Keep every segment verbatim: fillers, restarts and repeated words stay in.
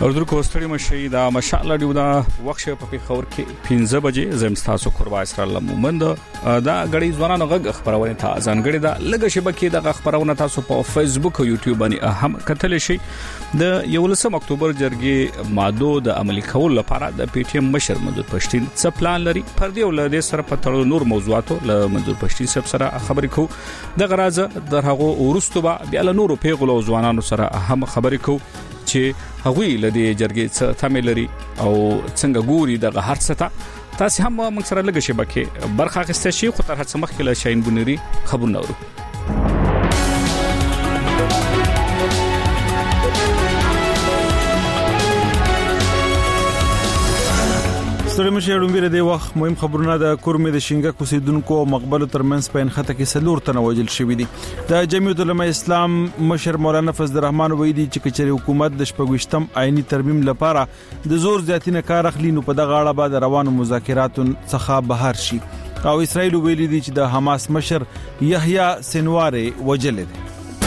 اردو کوستړی مشي دا مشاله دی دا وخت په پیښور کې پنځه بجې زم تاسو قربا اسرائیل مومند دا غړي ځوانانو غږ خبرونه تا ځانګړي دا لږه شبکې د خبرونه تاسو په فیسبوک او یوټیوب باندې هم کتل شي د یولسم اکتوبر جرګې ماده د عملی کول لپاره د پی ټی ایم مشر منظور پښتين څه پلان لري پر دې ولادت سره په تړلو نور موضوعاتو له منظور پښتين صاحب سره خبرې کوو د غرازه د هغه ورستوبه بیا له نورو پیغلو ځوانانو سره هم خبرې کوو چې هغوی لدی جرګې څه تمه لري او څنګه ګوري د هر څه ته تاسو هم موږ سره لږه شبکه برخه اخیسته شي خو تر هڅه مخکې له شاین بنيري خبرونه ورو ستړي مشه ډومبيره دی وخت مهم خبرونه د کورمې د شینګه کوسیدونکو مقبل ترمنس په انخته کې سلور تنه وجل شوې دي د جمعیت العلماء اسلام مشر مولانا فضل الرحمن ویدي چې کچري حکومت د شپږشتم آئینی ترمیم لپاره د زور زیاتینه کار اخلي نو په دغه اړه بعد روانو مذاکراتو څخه بهر شي او اسرائیل ویلي دي چې د حماس مشر یحیی سنواره وجل دي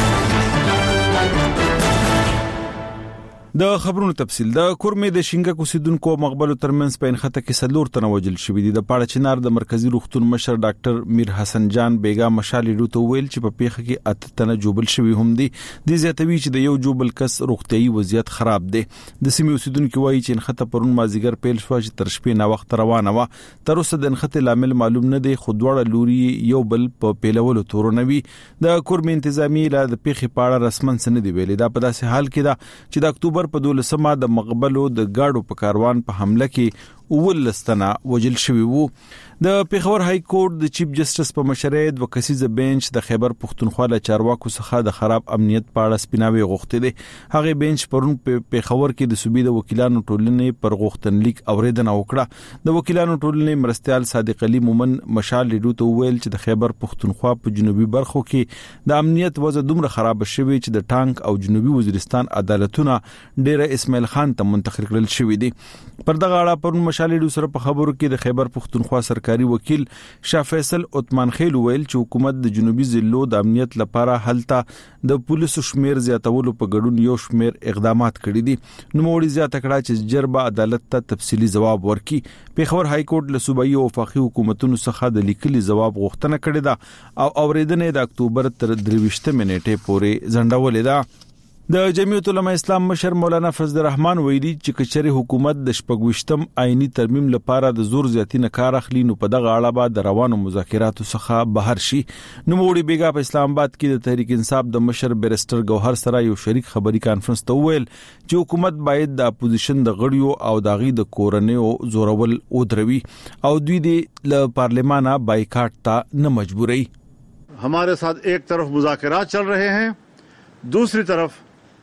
د خبرونو تفصیل د کورمې د شینګه کوسیدونکو مقبل ترمنس په انخته کې سلور تنه وجل شوې دي د پاړه چنار د مرکزی روغتون مشر ډاکټر میر حسن جان بیگا مشالي روته ویل چې په پیښه کې اته تنه جوبل شوی هم دي د زیاتوي چې د یو جوبل کس روغتيي وضعیت خراب دي د سیمې اوسیدونکو وایي چې انخته پرون مازیګر پیل شو چې تر شپې نه وخت روانه و تر اوسه د انخته لامل معلوم نه دی خو دوړه لوري یو بل په پیلولو تورنوي د کورمې انتظامی له د پیښې پاړه رسمن سن دی ویل دا په داسې حال کې دا چې د اکتوبر په دولسمه د مقبلو د گاډو په کاروان په حمله کې ولستنه وجل شوی وو د پیښور های کورټ د چیف جسټس په مشرۍ د وکسیزه بنچ د خیبر پښتونخوا له چارواکو څخه د خراب امنیت په اړه سپیناوي غوښتي دي هغه بنچ پرون په پیښور کې د صوبې د وکیلانو ټولنې پر غوښتنلیک اوریدنه وکړه د وکیلانو ټولنې مرستيال صادق علي مومن مشال لیدو ته ویل چې د خیبر پښتونخوا په جنوبي برخو کې د امنیت وضع دومره خراب شوی چې د ټانک او جنوبي وزیرستان عدالتونه ډیره اسماعیل خان ته منتقل کړل شوی دي پر دغه اړه پرون مشالې سره په خبرو کې د خیبر پښتونخوا سرکاري وکیل شاه فیصل عثمان خیل ویل چې حکومت د جنوبي ضلعو د امنیت لپاره هلته د پولیسو شمیر زیاتولو په ګډون یو شمیر اقدامات کړي دي نو موړي زیاته کړه چې جربه عدالت ته تفصیلی جواب ورکړي پیښور های کورټ له صوبایي او وفاقي حکومتونو څخه د لیکلي جواب غوښتنه کړې ده او اوریدنه د اکتوبر تر درویشتمه نیټه پورې ځنډولې ده د جمعیت العلماء اسلام مشر مولانا فضل الرحمن ویلي چې کچري حکومت د شپږوشتم آئینی ترمیم لپاره د زور زیاتینه کار اخلي نو په دغه اړه بعد د روانو مذاکراتو څخه بهر شي نو موړي بیگا په اسلام آباد کې د تحریک انصاف د مشر بیرستر گوهر سره یو شریک خبري کانفرنس ته ویل چې حکومت باید د اپوزیشن د غړیو او داغي د کورنیو زورول او دروي او دوی د پارلیمانه بایکاټ ته نه مجبوري हमारे साथ एक तरफ मुज़ाकरात चल रहे हैं दूसरी तरफ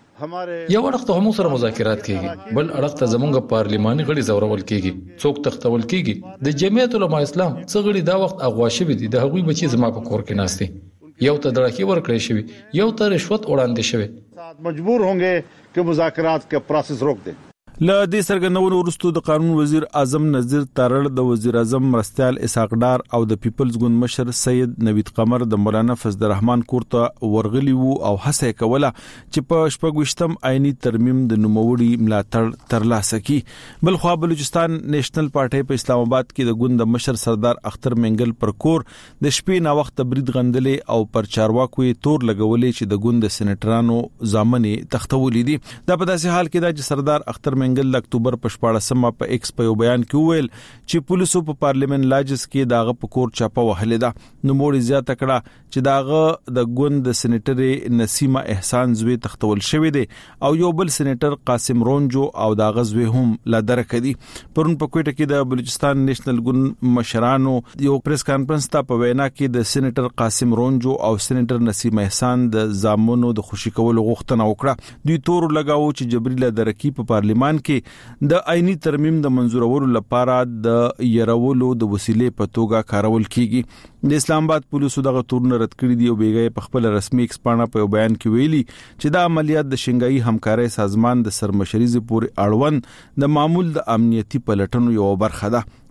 یو وخت هم سره مذاکرات کیږي بل اړخ ته زمونږ پارلیماني غړي زورول کیږي څوک تختول کیږي د جمعیت العلماء اسلام څه غړي دا وخت اغوا شوی دي د هغوی بچي زما په کور کې ناشتي یو ته دړکی ورکړی شوی یو ته رشوت وړاندې شوی مجبور هونګه چې مذاکرات کا پروسس روک دیں له دې سرګندونو وروسته د قانون وزیر اعظم نظیر تارړ د وزیر اعظم مرستيال اسحاق ډار او د پیپلز ګوند مشر سید نوید قمر د مولانا فضل الرحمن کورته ورغلی وو او هڅه کوله چې په شپږوشتم آئینی ترمیم د نوموړي ملاتړ ترلاسه کړي بل خو بلوچستان نېشنل پارټي په اسلام آباد کې د ګوند مشر سردار اختر منګل پر کور د شپې نا وخت برید غندلې او پر چارواکو تور لګولې چې د ګوند سېنیټرانو ځامنې تختولې دي دا په داسې حال کې دا چې سردار اختر منګل د اکتوبر په شپاړسمه په ایکس په بیان کې ویل چې پولیسو په پارلیمنت لاجس کې داغه په کور چاپه وهلې ده نو موړي زیاته کړه چې داغه د ګوند د سېنیټر نسیمه احسان زوی تختول شوی دی او یو بل سېنیټر قاسم رونجو او داغه زوی هم لا درکړي پرون په کوټه کې د بلوچستان نېشنل ګوند مشرانو یو پریس کانفرنس ته په وینا کې د سېنیټر قاسم رونجو او سېنیټر نسیمه احسان د زامنو د خوشی کولو غوښتنه وکړه دوی تور لگاو چې جبريل درکی په پارلیمان کې د آئینی ترمیم د منزورولو لپاره د يرولو د وسیلې په توګه کارول کیږي د اسلام آباد پولیسو دغه تورن رد کړی دی او بیګای په خپل رسمي ایکسپانه په بیان کې ویلي چې د عملیات د شنګای همکاري سازمان د سرمشريزه پورې اړوند د معمول د امنیتي پلټنو یو برخه ده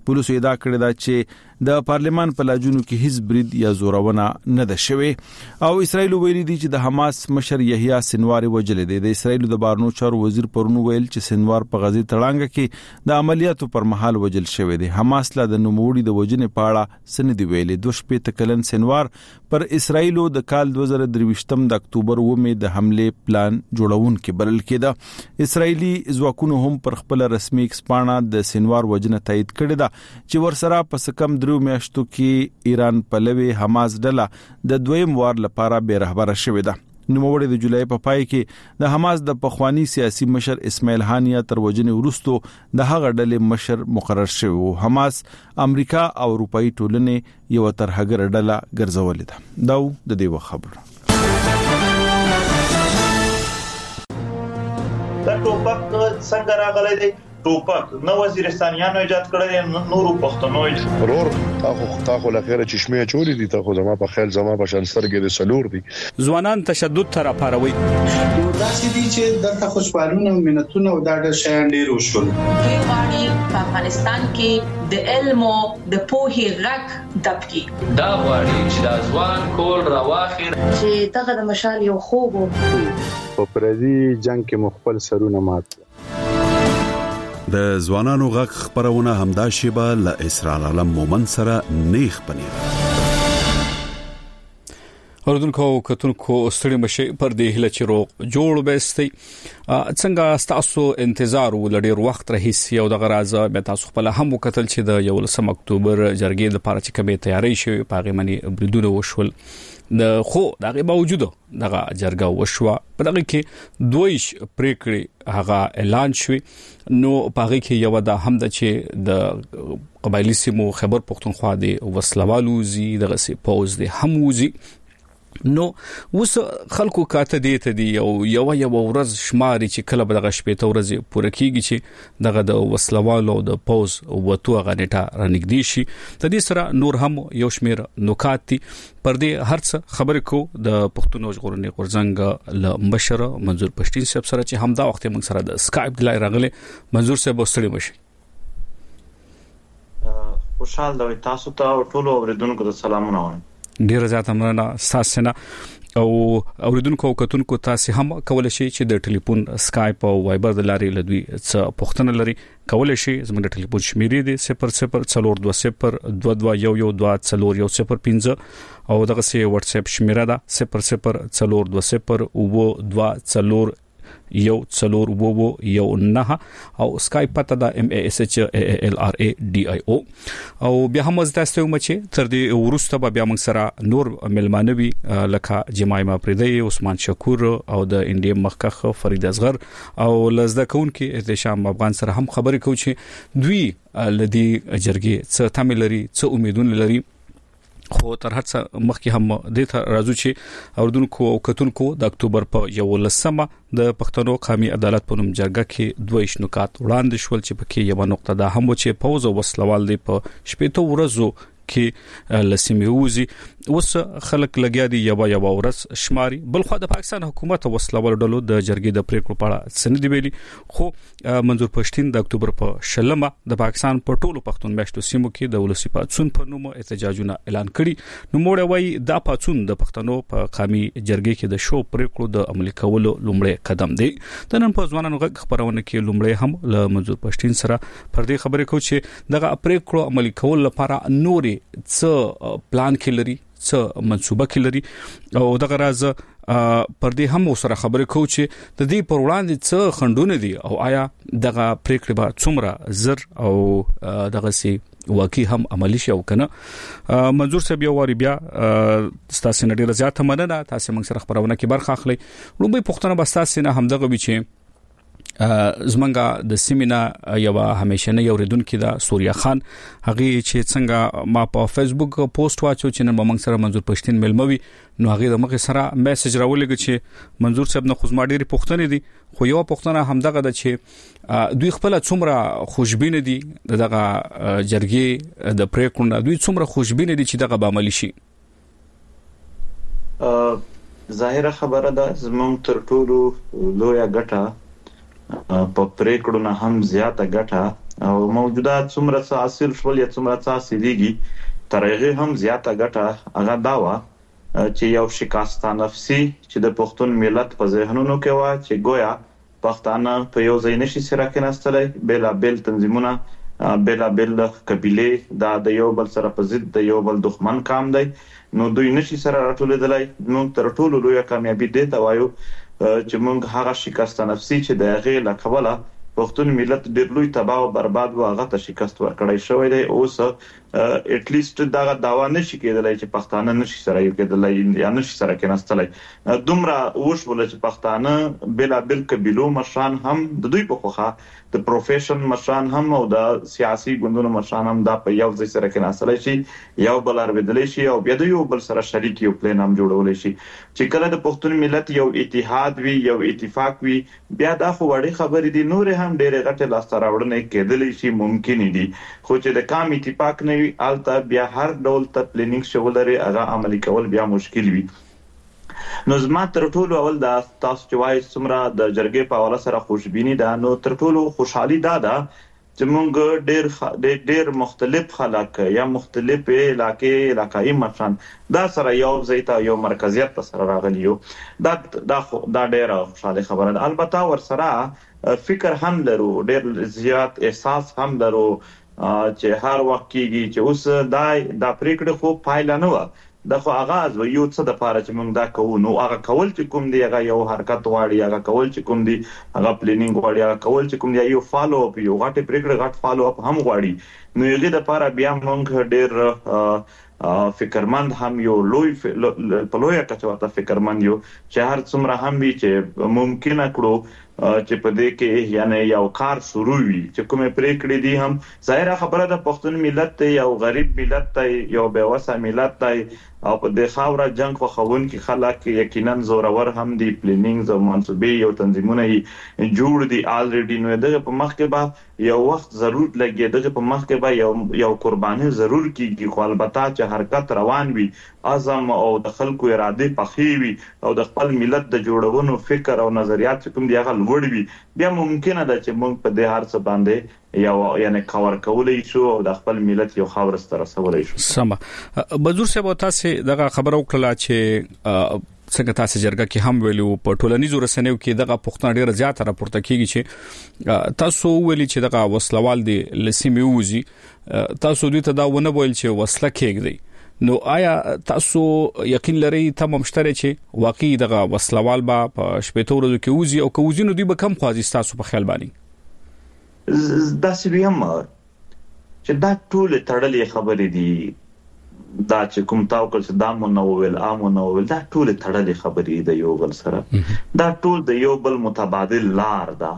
پولیسو ادعا کړې ده چې د پارلمان په لاجونو کې هیڅ برید یا زورونه نه ده شوې. او اسرائیل ویلي دي چې د حماس مشر یحیی سنوار وجل دی. د اسرائیل د بارنو چارو وزیر پرونو ویل چې سنوار په غزې تړانګه کې د عملیاتو پر مهال وجل شوی دی. حماس لا د نوموړي د وجنې په اړه سند دی ویلي. دوه شپږ کلن سنوار پر اسرائیل د کال دوه زره درویشتم د اکتوبر اومه د حمله پلان جوړون کې بلل کېده. اسرائیلی ځواکونو هم پر خپل رسمي ایکسپانا د سنوار وجنه تایید کړی ده چې ورسره پس کم درو میاشتو کې ایران پلوي حماس ډله د دویم وار لپاره به رهبر شوې ده. نوموړی د جولای په پای کې د حماس د پخوانی سیاسي مشر اسماعیل هانیه تر وجنې وروسته د هغه ډلې مشر مقرر شوی و. حماس امریکا او اروپאי ټولنې یو ترهګر ډله ګرځولې ده. دا د دې خبره. دا ټوپک څنګه راغلی دی؟ ټوپک نو وزیرستانیانو ایجاد کړی، نورو پښتنو ایجاد ورور تاخو تاخو لخيره چشمه چوری دي، تاخو زما په خیال زما په شانسترګې د سلور دي. ځوانان تشدد تر اپاروي دا چې دي چې د خوشحالونه ملتونه او د ډېر شیان ډیر وشول. دوی غواړي په افغانستان کې د علم او د پوهې غږ دبکي. دا غواړي چې د ځوان کول راواخیر چې دغه د مشال یو خوب په پردي جنگ کې مخبل سرونه مات. د ځوانانو غږ خبرونه همدا شیبه ل اسرار عالم مومن سره نیخ پنیر. اوردونکو کتونکو ستړي مشي پر دې هله چې روغ جوړ بهستي څنګه تاسو انتظار ولډیر وخت رهیسي او د غراز به تاسو خپل هم وکتل چې د یو لسم اکتوبر جرګې د پاره چې کمې تیاری شوی پاغه منی بریدونه وشول. د خو دغه باوجود دغه جرګه وشوه په دغه کې دویش پریکړې هغه اعلان شوی. نو پاغه کې یو د هم د چې د قبایلی سیمو خبر پښتونخوا دی وسلوالو زی دغه سي پوز دی هموزي. نو وس خلکو کاته دی ته دی یو یو یو ورځ شماري چې کله به دغه شپې ته ورځ پوره کیږي چې دغه د وسلوالو د پوز وته غنټه رانګدي شي. د دې سره نور هم یو شمیر نکات دي پر دې هرڅ خبرې کو د پښتونو ژغورنې غورځنګ ل مشر منظور پښتين صاحب سره چې همدا وخت موږ سره د اسکایپ د لای راغله. منظور صاحب وستړي مشي. خوشحال دوی تاسو ته او ټول اوریدونکو ته سلامونه وایم. ډیر زیاته مننه ساسنه او اوریدونکو او کتونکو تاسو هم کولای شئ چې د ټلیفون اسکایپ او وایبر د لارې لدوی څه پښتنه لري کولای شئ زموږ د ټلیفون شمیرې دي صفر صفر څلور دوه صفر دوه دوه یو یو دوه څلور یو صفر پنځه او دغه سي واتس اپ شمیره ده صفر صفر څلور دوه صفر او دوه څلور یو څلور وو یو نه او اسکایپ پته دا ام ای اس ایچ ای ال ار ای ډي آی او او بیا هم زدهستو مچ تر دې ورسته بیا موږ سره نور ملمانوي لکه جمایما پردی عثمان شکور او د انډیا مخکخ فرید اصغر او لزده کون کې احتشام افغان سره هم خبرې کوي چې دوی لدی جرګې څه تاملري څه امیدونه لري. خو تر هڅه مخکې هم د ته راځو چې اوردونکو او کتونکو د اکتوبر په یو لسمه د پښتنو قومي عدالت په نوم جرګه کې دوه شنکات وړاندې شول چې پکې یو نقطه ده هم چې پوز او وسلوال دی په شپېته ورځو کې لسمیوزي اوس خلک لګیا دي یو یو ورځ شماري. بل خو د پاکستان حکومت وسلوال ډلو د جرګې د پریکړو په اړه سند ویلي. خو منظور پښتين د اکتوبر په شلمه د پاکستان په ټولو پښتون میشتو سیمو کې د ولسی پاتسون په نوم احتجاجونه اعلان کړي. نو موږ وایي دا پاتسون د پښتنو په قومي جرګې کې د شو پریکړو د عملي کولو لومړی قدم دی. د نن په ځوانانو غږ خبرونه کې لومړی هم له منظور پښتين سره پر دې خبرې کوي چې دغه پریکړو عملي کول لپاره نوري څه پلان کې لري څه منصوبه کې لري او دغه راز پر دې هم سره خبرې کوي چې د دې پر وړاندې څه خندونه دي او آیا دغه پریکړه به څومره زر او دغه سي واقعي هم عملی شي او کنه. منظور صاحب یو واری بیا ستاسو نه ډیره زیاته مننه تاسو موږ سره خبرونه کې برخه اخلي. لومبي پښتنه بستاسو نه هم دغه وی چې زمنګا د سیمینا یو همیشنه یو ردونکو دا سوریا خان هغه چې څنګه ما په فیسبوک پوسټ واچو چې نن موږ سره منظور پښتين ملموي نو هغه د مخه سره میسج راولېږي چې منظور صاحب نه خو زما ډېری پښتنې دي خو یو پښتنه هم دغه د چې دوی خپل څومره خوشبینه دي دغه جرګې د پریکړو دوی څومره خوشبینه دي چې دغه به عملی شي. ظاهره خبره ده زموږ تر ټولو لویه ګټه په پریکړو نه هم زیاته ګټه او موجودات څومره څه حاصل شول یا څومره څه حاصلېږي تر هغه هم زیاته ګټه هغه دا وه چې یو شکاسته نفسي چې د پښتون ملت په ذهنونو کې وه چې ګویا پښتانه په یو ځای نشي سره کېناستلی، بېلابېل تنظیمونه، بېلابېل قبیلې دا د یو بل سره په ضد د یو بل دښمن کام دی، نو دوی نشي سره راټولېدلی. موږ تر ټولو لویه کامیابي دې ته وایو چې موږ هغه شکاسته نفسي چې د هغې له کبله پښتون ملت ډېر لوی تباه او برباد و هغه ته شکست ورکړی شوی دی. اوس اټلیسټ دغه دعوا نشي کېدلی چې پښتانه نشي سره یو کېدلی یا نشي سره کېناستلی. دومره وشوله چې پښتانه بېلابېل قبیلو مشران هم د دوی په خوښه د پروفیشن مشران هم او د سیاسي ګوندونو مشران هم دا په یو ځای سره کېناستلی شي، یو بل اورېدلی شي او بیا د یو بل سره شریک یو پلان هم جوړولی شي. چې کله د پښتون ملت یو اتحاد وي، یو اتفاق وي، بیا دا خو وړې خبرې دي، نورې هم ډېرې غټې لاسته راوړنې کېدلی شي، ممکنې دي. خو چې د کام اتفاق نه وي هلته بیا هر ډول ته پلانینګ چې ولري هغه عملي کول بیا مشکل وي. نو زما تر ټولو اول دا تاسو چې وایي څومره د جرګې په حواله سره خوشبیني ده، نو تر ټولو خوشحالي دا ده چې موږ ډېر ډېر مختلف خلک یا مختلفې علاقې علاقایي مشران دا سره یو ځای ته یو مرکزیت ته سره راغلي یو. دا دا دا ډېره خوشحالي خبره ده. البته ورسره فکر هم لرو، ډېر زیات احساس هم لرو چې هر وخت کېږي چې اوس دا دا پرېکړه خو پایله نه وه، دا خو آغاز و یو څه دپاره چې موږ دا کوو. نو هغه کول چې کوم دی هغه یو حرکت غواړي، هغه کول چې کوم دی هغه پلانینګ غواړي، هغه کول چې کوم دی یو فالو اپ، یو غټې پرېکړه غټ فالو اپ هم غواړي. نو هغې دپاره بیا موږ ډېر فکرمند هم یو، لوی په لویه کچه ورته فکرمند یو چې هر څومره هم وي چې ممکنه کړو چې په دې کې یعنی یو کار شروع وي چې کومې پرېکړې دي. هم ظاهره خبره ده پښتون ملت ته یو غریب ملت ته یو بېوسه ملت ته او په دې خاوره جنګ خوښونکي خلک یقینا زورور هم دي، پلانینګز او منصوبې یو تنظیمونه یې جوړ دي آلریډي. نو دغه په مخ کې به یو وخت ضرور لګي، دغه په مخ کې به یو یو قرباني ضرور کیږي. خو البته چې حرکت روان وي، عزم او د خلکو ارادې پخې وي او د خپل ملت د جوړونو فکر او نظریات کوم دی هغه لوړ وي، بیا ممکنه ده چې موږ په دې هر څه باندې یو یعنی کور کولی شو او د خپل ملت یو خاور سره رسولی شو. سم بزرګ صاحب تاسو دغه خبره وکړه چې څنګه تاسو جرګه کې هم ویلو په ټولنیزو رسنیو کې دغه پښتون ډیره زیات راپورته کیږي چې تاسو ویلي چې دغه وسلوال دي لسیمه وزي، تاسو دوی ته دا ونه ویل چې وسله کېږي. نو آیا تاسو یقین لرئ ته مشتري چې واقعي دغه وسلوال با په شپږ ورځو کې وزي او کوزینو دوی به کم خوازي تاسو په خیال باندې؟ دا سویم چې دا ټول تړلې خبرې دي، دا چې کوم تاو کول چې دا مو نو ویل امو نو ویل، دا ټول تړلې خبرې دي یو بل سره. دا ټول د یو بل متبادل لار ده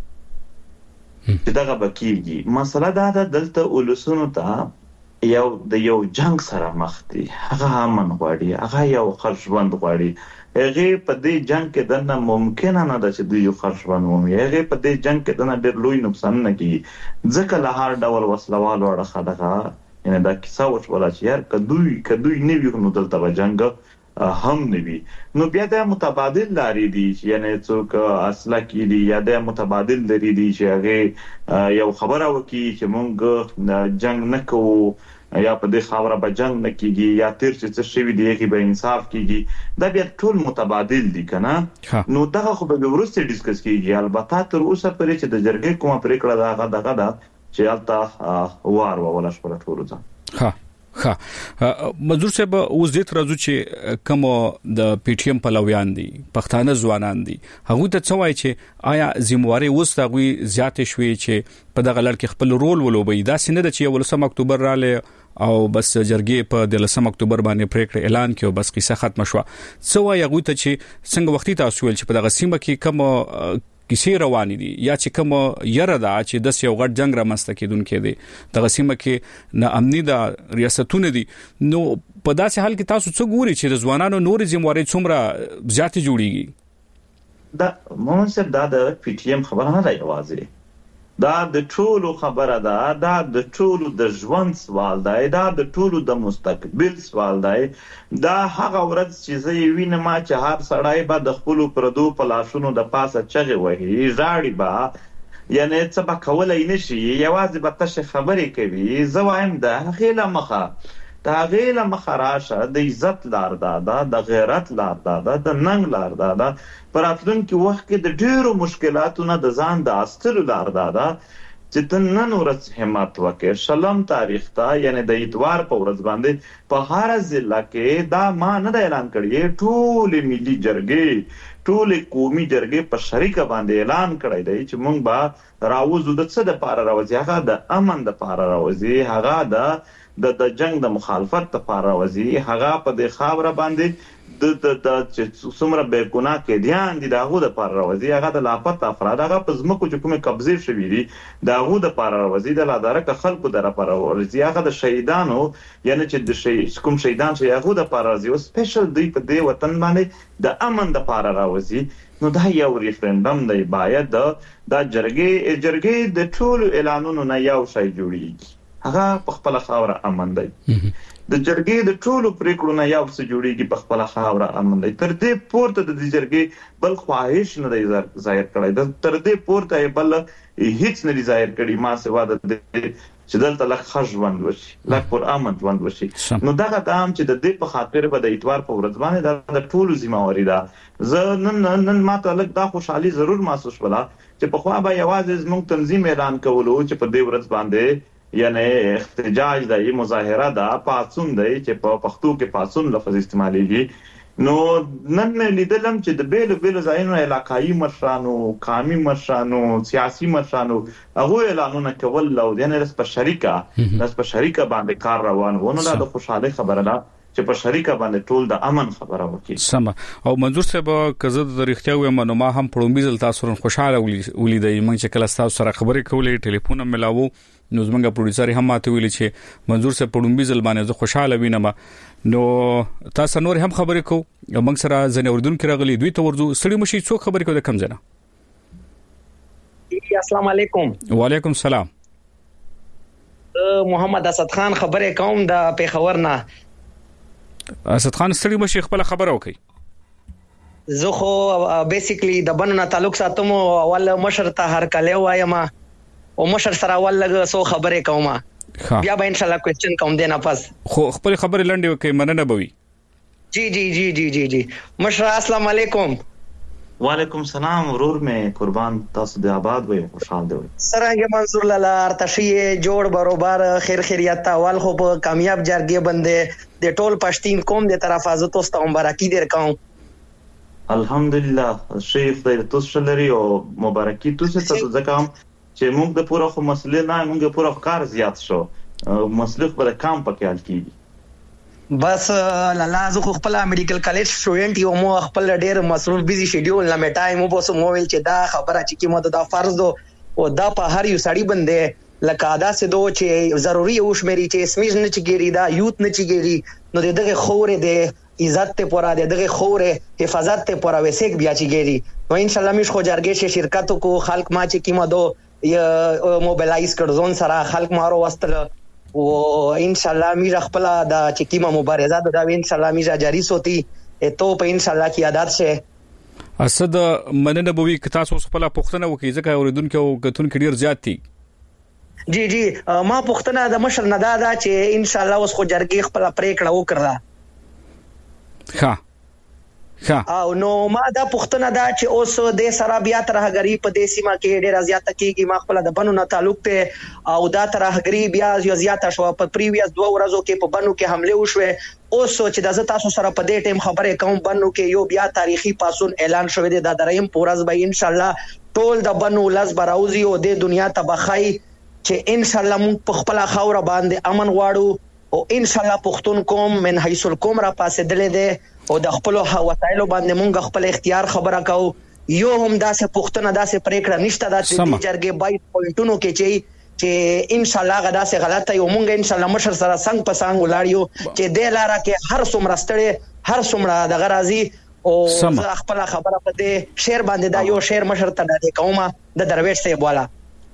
چې دغه بکیږي. مسله دا ده دلته ولسونو ته یو د یو جنگ سره مخ دي، هغه امن غواړي، هغه یو خرجوند غواړي. هغه په دې جنگ کې دنه ممکنه نه ده چې دوی یو خرجوند ومي، هغه په دې جنگ کې دنه ډېر لوی نقصان نه کیږي. ځکه له هر ډول وسلوال وړه خدغه یعنی دا کیسه وشوله چې یار کدوې کدوې نه وي نو دلته به جنگ هم نه وي. نو بیا د متبادل لارې دي چې یعنی څوک اصله کې دي یا د متبادل لري دي چې هغه یو خبره وکړي چې موږ جنگ نه کوو یا په دې خاوره به جنگ نه کیږي یا تیر چې څه شوي دي هغه به انصاف کیږي. دا بیا ټول متبادل دي کنه. نو دغه خو به ورسته ډیسکس کیږي. البته تر اوسه پرې چې د جرګې کومه پرېکړه ده هغه دغه ده چې البته وار ولا شپه ټول ځه. ها ها مزور صاحب اوس دې تر ازو چې کوم د پی ټی ایم پلویان دي پښتانه ځوانان دي هغه ته څه وایي چې آیا ذمہواری اوس دغه زیات شوي چې په دغه لړ کې خپل رول ولوبي؟ دا سینه د چې ولسم اکتوبر رااله او بس جرګې په د لسم اکتوبر باندې پریکړه اعلان کړو بس قصه ختم شو. څه وایي هغه ته چې څنګه وختي تاسو ول چې په دغه سیمه کې کوم کیسې روانې دي یا چې کوم یره ده چې د یو غټ جنگ رامنځته کېدونکې دي دغه سیمه کې نه امني د ریاستونو دي؟ نو په داسې حال کې تاسو څه ګوري چې د ځوانانو نور ذمہواری څومره زیات جوړیږي؟ دا مونږ دا د پی ټی ایم خبره نه دی یوازې، دا د ټولو خبره ده، دا د ټولو د ژوند سوال دی، دا د ټولو د مستقبل سوال دی. دا هغه ورځ چې زه یې وینم چې هر سړی به د خپلو پردو په لاسونو د پاسه چغې وهي ژاړي به یعنی څه به کولای نشي یوازې به تاسو خبرې کوي زه وایم د هغې له مخه د هغې له مخه راشه د عزت لار دا ده د غیرت لار دا ده د ننګ لار دا ده په راتلونکي وخت کې د ډېرو مشکلاتو نه د ځان د ایستلو لار دا ده چې ته نن ورځ همت وکړې شلم تاریخ ته یعنی د اتوار په ورځ باندې په هر ضلع کې دا ما نه د اعلان کړی ټولې ملي جرګې ټولې قومي جرګې په شریکه باندې اعلان کړی دی چې موږ به راوځو د څه دپاره راوځي هغه د امن دپاره راوځي هغه د د د جنگ د مخالفت لپاره راوځي هغه په د خاوره باندې د د د چې څومره بې ګناه قیدیان دي د هغو دپاره راوځي هغه د لاپته افراد هغه په ځمکو چې کومې قبضې شوي دي د هغو دپاره راوځي د لادرکه خلکو دپاره راوځي هغه د شهیدانو یعنی چې د شهید کوم شهیدان چې هغو دپاره راوځي او سپیشل دوی په دې وطن باندې د امن دپاره راوځي نو دا یو ریفرندم دی باید دا جرګې جرګې د ټولو اعلانونو نه یو شی جوړیږي هغه په خپل خاوره امن دی د جرګې د ټولو پریکړو نه یو څه جوړیږي په خپل خاوره امن دی تر دې پورته د جرګې بل خواهش نه دی ظاهر کړی تر دې پورته بل هیڅ نه دی ظاهر کړی ما سوا د چې دلته لږ ښه ژوند وشي لږ پر امن ژوند وشي نو دغه دام چې د دې په خاطر به د اتوار په ورځ باندې د ټولو ذمہواري ده زه نن نن ماته لږ دا خوشحالي ضرور محسوس ولا چې په خوا به یوازې زموږ تنظیم اعلان کولو چې په دې ورځ باندې یعنی احتجاج دی مظاهره ده پاڅون دی چې په پښتو کې پاڅون لفظ استعمالېږي نو نن مې لیدلم چې د بیلو بیلو ځایونو علاقایي مشرانو قومي مشرانو سیاسي مشرانو هغوی اعلانونه کول او یعنی رس په شریکه رس په شریکه باندې کار روان و نو دا د خوشحالۍ خبره ده چې په شریکه باندې ټول د امن خبره وکړي سم او منظور صاحب کزه د رښتیا وایم نو ما هم پړومبي ځل تاسو رن خوشاله ولیدای موږ چې کله تاسو سره خبرې کولې ټلیفون ملاوو نو زمونږ پروډوسر هم ماته ویلي چې منظور صاحب پړومبي ځل باندې زه خوشاله وینم نو تاسو نور هم خبرې کو موږ سره ځنه اردن کې راغلي دوی ته ورځو سړي مشي څوک خبرې کو د کم ځنه السلام علیکم وعلیکم السلام محمد اسد خان خبرې کوم د پیښور نه اسد خان ستړي مشي خپل خبره وکي زه خو بیسیکلی د بنونه تعلق ساتم او اول مشر ته هر کله وایم او مشر سره اول لګ سو خبرې کوم بیا به ان شاء الله کوېسچن کوم دینا پس خو خپل خبره لنډه وکي مننه بوي جی جی جی جی جی جی مشر السلام علیکم وعلیکم السلام ورور مې قربان تاسو د آباد وي خوشحال دی سرانګه منصور لاله ارتشیه جوړ برابر خیر خیریت اول خو کامیاب جرګه بندې د ټول پښتين قوم د طرف از تاسو مبارکي درکوم الحمدلله شیخ د تاسو لري او مبارکي تاسو ته ځکه چې موږ د پوره خو مسلې نه موږ پوره کار زیات شو مسلې پر کام پکې حل کیږي بس لاله زه خپل میډیکل کالج سټوډنټ یو مو خپل ډېر مصروف بيزي شیډول نه میټای مو بوسو موبایل چې دا خبره چې کیمه دا فرض او دا په هر یو سړی باندې لکه ادا سه دوه چې ضروري او شمري چې اسمیز نه چګيري دا یوت نه چګيري نو دغه خوره د عزت ته پورا دغه خوره حفاظت ته پورا وسیک بیا چګيري نو ان شاء الله مش خو جرګې شرکتو کو خلق ما چې کیمه دو موبایلایز کړ ځون سره خلق مارو واستل او ان شاء الله میرا خپل د چکیمه مبارزه د دا ان شاء الله میرا جاری سوتی ته په ان شاء الله کی عادت شه اسد مننه بوي ک تاسو خپل پښتنه وکي ځکه اوریدونکو او کتون کډیر زیات دي جی جی ما پښتنه د مشر نه دا دا چې ان شاء الله اوس خو جرګي خپل پریکړه وکړه ها او نو ما دا پښتنه دا چې اوس د سره بیا ترهګری په دې سیمه کې ډیر زیات کیږي ما خپل د بنو نه تعلق ته او دا ترهګری بیا یو زیات شو په پریویس دوه ورځو کې په بنو کې حمله وشوه اوس چې د تاسو سره په دې ټیم خبرې کوم بنو کې یو بیا تاریخي پاسون اعلان شوی دی د دریم پورز به ان شاء الله ټول د بنو لز براوزي او د دنیا تبخای چې ان شاء الله موږ په خپل خاور باندې امن واړو او ان شاء الله پښتون قوم من حیث القوم را پاسې دلې ده او د خپل وسایلو باندې مونږ خپل اختیار خبره کوو یو هم داسې پښتنه داسې پریکړه نشته د جرګې بایس پوینټونو کې چې چې ان شاء الله غدا سه غلطه یو مونږ ان شاء الله مشر سره څنګه پسنګ ولاړیو چې د لاره کې هر څومره ستړي هر څومره د غرازي او خپل خبره پدې شعر باندې دا یو شعر مشر ته د کومه د درویش ته بولا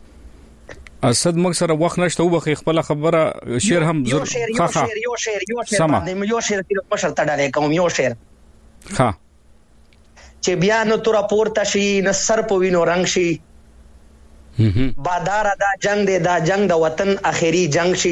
اسد موږ سره وخت نشته او بخې خپل خبره شعر هم یو شعر یو شعر یو شعر یو شعر باندې یو شعر کې مشر ته ډالې کوم یو شعر ها چې بیا نو تر پورته شي نصر په وینو رنگ شي بادار دا جنگ دی دا جنگ د وطن اخیری جنگ شي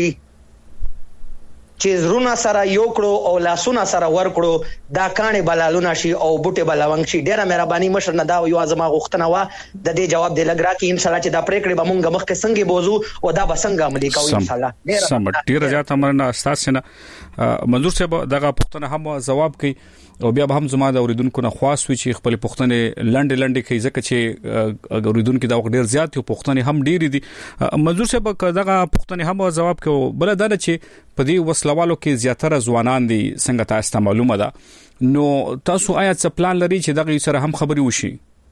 چې زرونه سره یو کړو او لاسونه سره ور کړو دا کانه بلالونه شي او بوټه بلاونګ شي. ډیره مهرباني مشر نه دا یو ازما غوښتنه وا د دې جواب دی لګرا کې ان شاء الله چې دا پریکړه به مونږ مخکې څنګه بوزو او دا به څنګه عملي کوو ان شاء الله. ډیره سم ډیره زیات امرنا استاد سينه منظور صاحب دغه پوښتنه هم جواب کوي او بیا به هم زما د اوریدونکو نه خاص وي چې خپل پوښتنه لنډ لنډ کوي ځکه چې اوریدونکو دا ډیر زیات یو پوښتنه هم ډیر دي. منظور صاحب دغه پوښتنه هم جواب کوي بل دا چې په دې وسلوالو کې زیاتره ځوانان دي څنګه تاسو معلومه ده نو تاسو آیا څه پلان لري چې دغه سره هم خبري وشي؟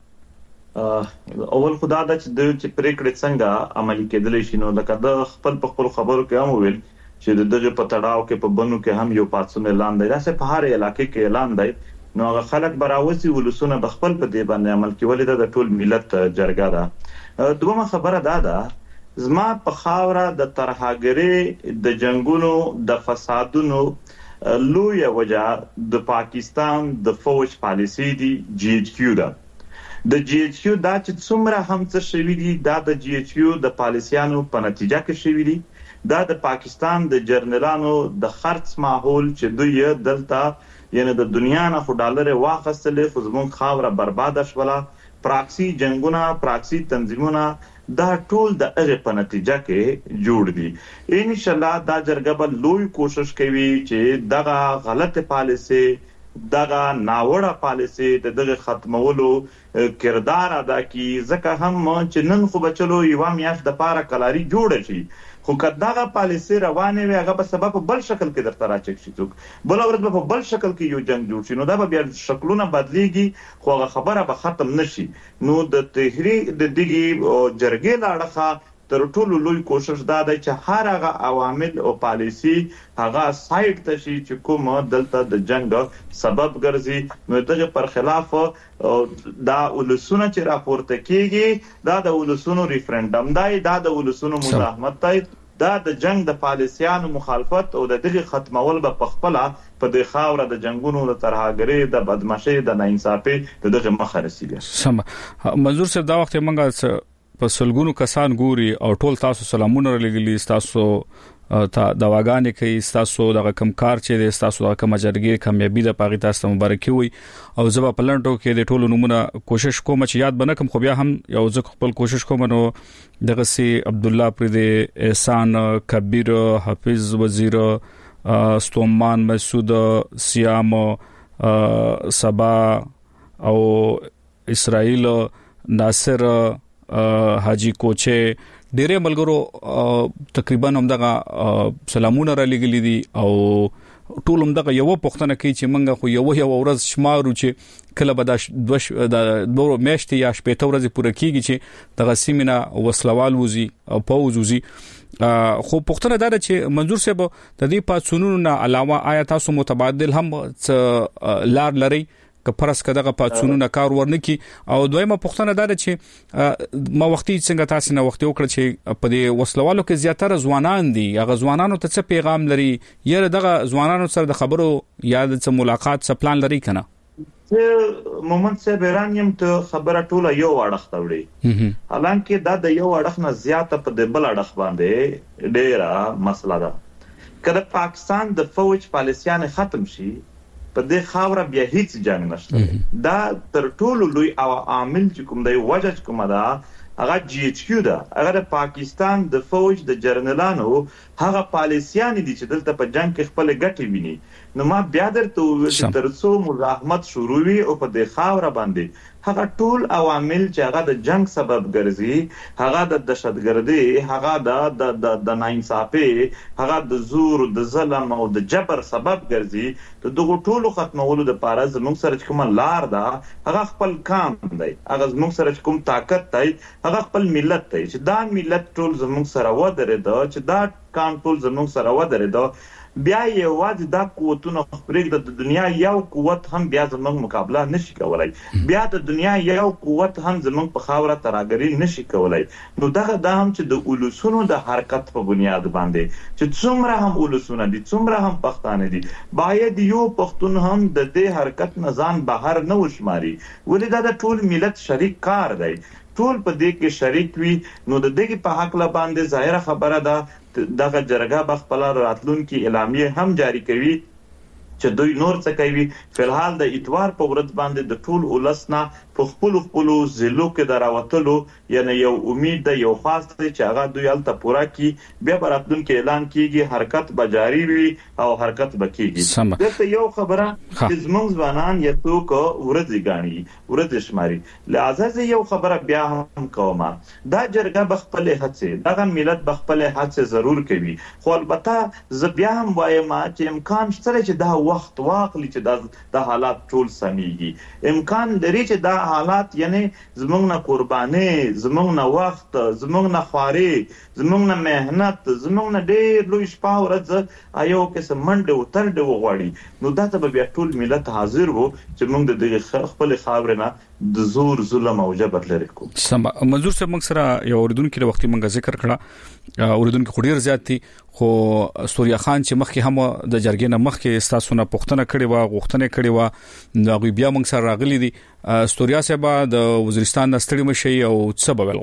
اول خدا دا چې د چې پریکړه څنګه عملي کېدلی شي نو لکه د خپل په خپل خبرو کې هم ویل چې دغه په تړاو کې په بنو کې هم یو پاتسون اعلان دی راځي په هر علاقې کې اعلان دی نو هغه خلک براوسی ولسونه بخپل په دې باندې عمل کولې د ټول ملت جرګه ده. دومره خبره ده ده زما په خاوره د ترهګری د جنگونو د فسادونو لوی وجہ د پاکستان د فوج پالیسی دی جی ایچ کیو ده. د جی ایچ کیو دا چې څومره هم څه شوی دی دا د جی ایچ کیو د پالیسیانو په نتیجه کې شوی دی. دا د پاکستان د جرنلانو د خرڅ ماحول چې دوی دلته یعنی د دنیا نه خو ډالر واخستلې خو زموږ خاوره برباد شوله پراکسی جنگونه پراکسی تنظیمونه دا ټول د هغه په نتیجه کې جوړ دي. ان شاء الله دا جرګه به لوی کوشش کوي چې دغه غلط پالیسي دغه ناوړه پالیسي د دغه ختمولو کردار ادا کی ځکه هم چې نن خو بچلو یو میاش د پاره کلاری جوړ شي خو کداغه پالیسي روانه وي هغه په سبب بل شکل کې درته راچک شي څوک بل ورځ په بل شکل کې یو جنگ جوړ شي نو دا به بیا شکلونه بدليږي خو هغه خبره به ختم نشي. نو د تحریک د دغه جرګې لاړه تر ټولو لوی کوشش دا دی چې هر هغه عوامل او پالیسي هغه سایډ ته شي چې کوم دلته د جنگ سبب ګرځي نو دغه پر خلاف دا ولسونه چې راپورته کیږي دا د ولسونو ریفرندم دی دا د ولسونو مزاحمت دی دا د جنگ د پالیسیانو مخالفت او د دغه ختمول به پخپله په د خاوره د جنگونو د ترهګری د بدمعشي د ناانصافي د دغه مخه رسیدي. سم منظور صاحب دا وخت منګه په سلګونو کسان ګوري او ټول تاسو سلامونه لګلی تاسو ته دواګانې کوي تاسو دغه کم کار چې د تاسو دغه کم جرګې کامیابی د پاغي تاسو مبارکي وي او زه په پلانټو کې د ټولو نمونه کوشش کوم چې یاد بنه کوم خو بیا هم یو ځکه خپل کوشش کوم نو دغه سي عبد الله پرید احسان کبیر حافظ وزیر ستومان مسعود سیام سبا او اسرائیل ناصر حاجی کوچه ډېرې ملګرو تقریبا همدغه سلامونه را لګلې دي او ټول همدغه یو پښتنه کوي چې منګه خو یو یو ورځ شمارو چې کله به د دوه میاشتې یا شپږ ورځې پوره کیږي چې دغه سیمینه وسلوال وزي او پوز وزي خو پښتنه دا چې منظور صاحب د دې پاتسونونو نه علاوه آیا تاسو متبادل هم لار لري که پرس کداغه پاتسونونه کار ورنکي او دویمه پښتنه دا چې ما وختي څنګه تاسو نه وخت وکړ چې په دې وسلوالو کې زیاتره ځوانان دي هغه ځوانانو ته څه پیغام لري یره دغه ځوانانو سره د خبرو یا د ملاقات څه پلان لري کنه؟ چې مومن صاحب ایرانیم ته خبره ټوله یو اړخ ته وړي حالانکه دا د یو اړخ نه زیاته په د بل اړخ باندې ډیره مسله ده. کله پاکستان د فوج پالیسیان ختم شي په دې خاوره بیا هیڅ جنگ نشته دا تر ټولو لوی او عامل چې کوم دی وجه کوم دا هغه جی ایچ کیو دا هغه د پاکستان د فوج د جرنلانو هغه پالیسیان دي چې دلته په جنگ کې خپل ګټي ویني. نو ما بیا درته چې ترڅو مزاحمت شروع وي او په دې خاوره باندې هغه ټول عوامل چې هغه د جنگ سبب ګرځي هغه د دهشتګردي هغه د د د ناانصافي هغه د زور د ظلم او د جبر سبب ګرځي ته دغه ټول ختمولو د پاره زموږ سره کوم لار ده هغه خپل کام دی هغه زموږ سره کوم طاقت دی هغه خپل ملت دی چې دا ملت ټول زموږ سره ودرېده چې دا کام ټول زموږ سره ودرېده بیا یو واځ دا قوتونه خبرېږي د دنیا یو قوت هم بیا زموږ مقابله نشي کولای بیا د دنیا یو قوت هم زموږ په خاوره ترهګری نشي کولای. نو دغه دا هم چې د اولسونو د حرکت په بنیاد باندې چې څومره هم اولسونه دي څومره هم پښتانه دي باید یو پښتون هم د دې حرکت نزان بهر نه وشماري ولې دا د ټول ملت شریک کار دی. ټول په دې کې شریک وي. نو د دې په حق لا باندې ظاهره خبره ده دغه جرګه بخپل راتلونکي اعلامیه هم جاری کوي چې دوی نور څه کوي. فلحال د اتوار په ورځ باندې د ټول ولسنا په خپل خپل ضلعو کې دراوتلو یعنی یو امید د یو خاص چې هغه دوی الته پورا کی بیا براتلونکي اعلان کیږي حرکت به جاری وي او حرکت به کیږي. دغه یو خبره چې زموږ ځوانان یې څوک ورځي غاڼي ورځي شماري. لہذا یو خبره بیا هم کومه دا جرګه بخپل هڅه دغه ملت بخپل هڅه ضرور کوي. خو البته ز بیا هم وایم چې امکان شته چې دا وخت واخلي چې دا حالات ټول سميږي. امکان لري چې دا حالات یعنی زمونږ نه قرباني زمونږ نه وخت زمونږ نه خواري زمونږ نه مهنت زمونږ نه ډېر لوی شپه ورځ ایو کې سمنډه وتر دی وغوړي. نو دا ته بیا ټول ملت حاضر وو چې موږ د دغه خپل خاورنه د زور ظلم او جبر لري کو. سم منظور صاحب موږ سره یو اوریدونکو د وختي موږ ذکر کړه اوریدونکو خوري زیات دي خو سوریا خان چې مخکې هم د جرګې نه مخکې ستاسو نه پښتنه کړي وا غوښتنه کړي وا نو بیا موږ سره راغلي دي. سوریا صاحب د وزیرستان د ستړي مشي او څه بل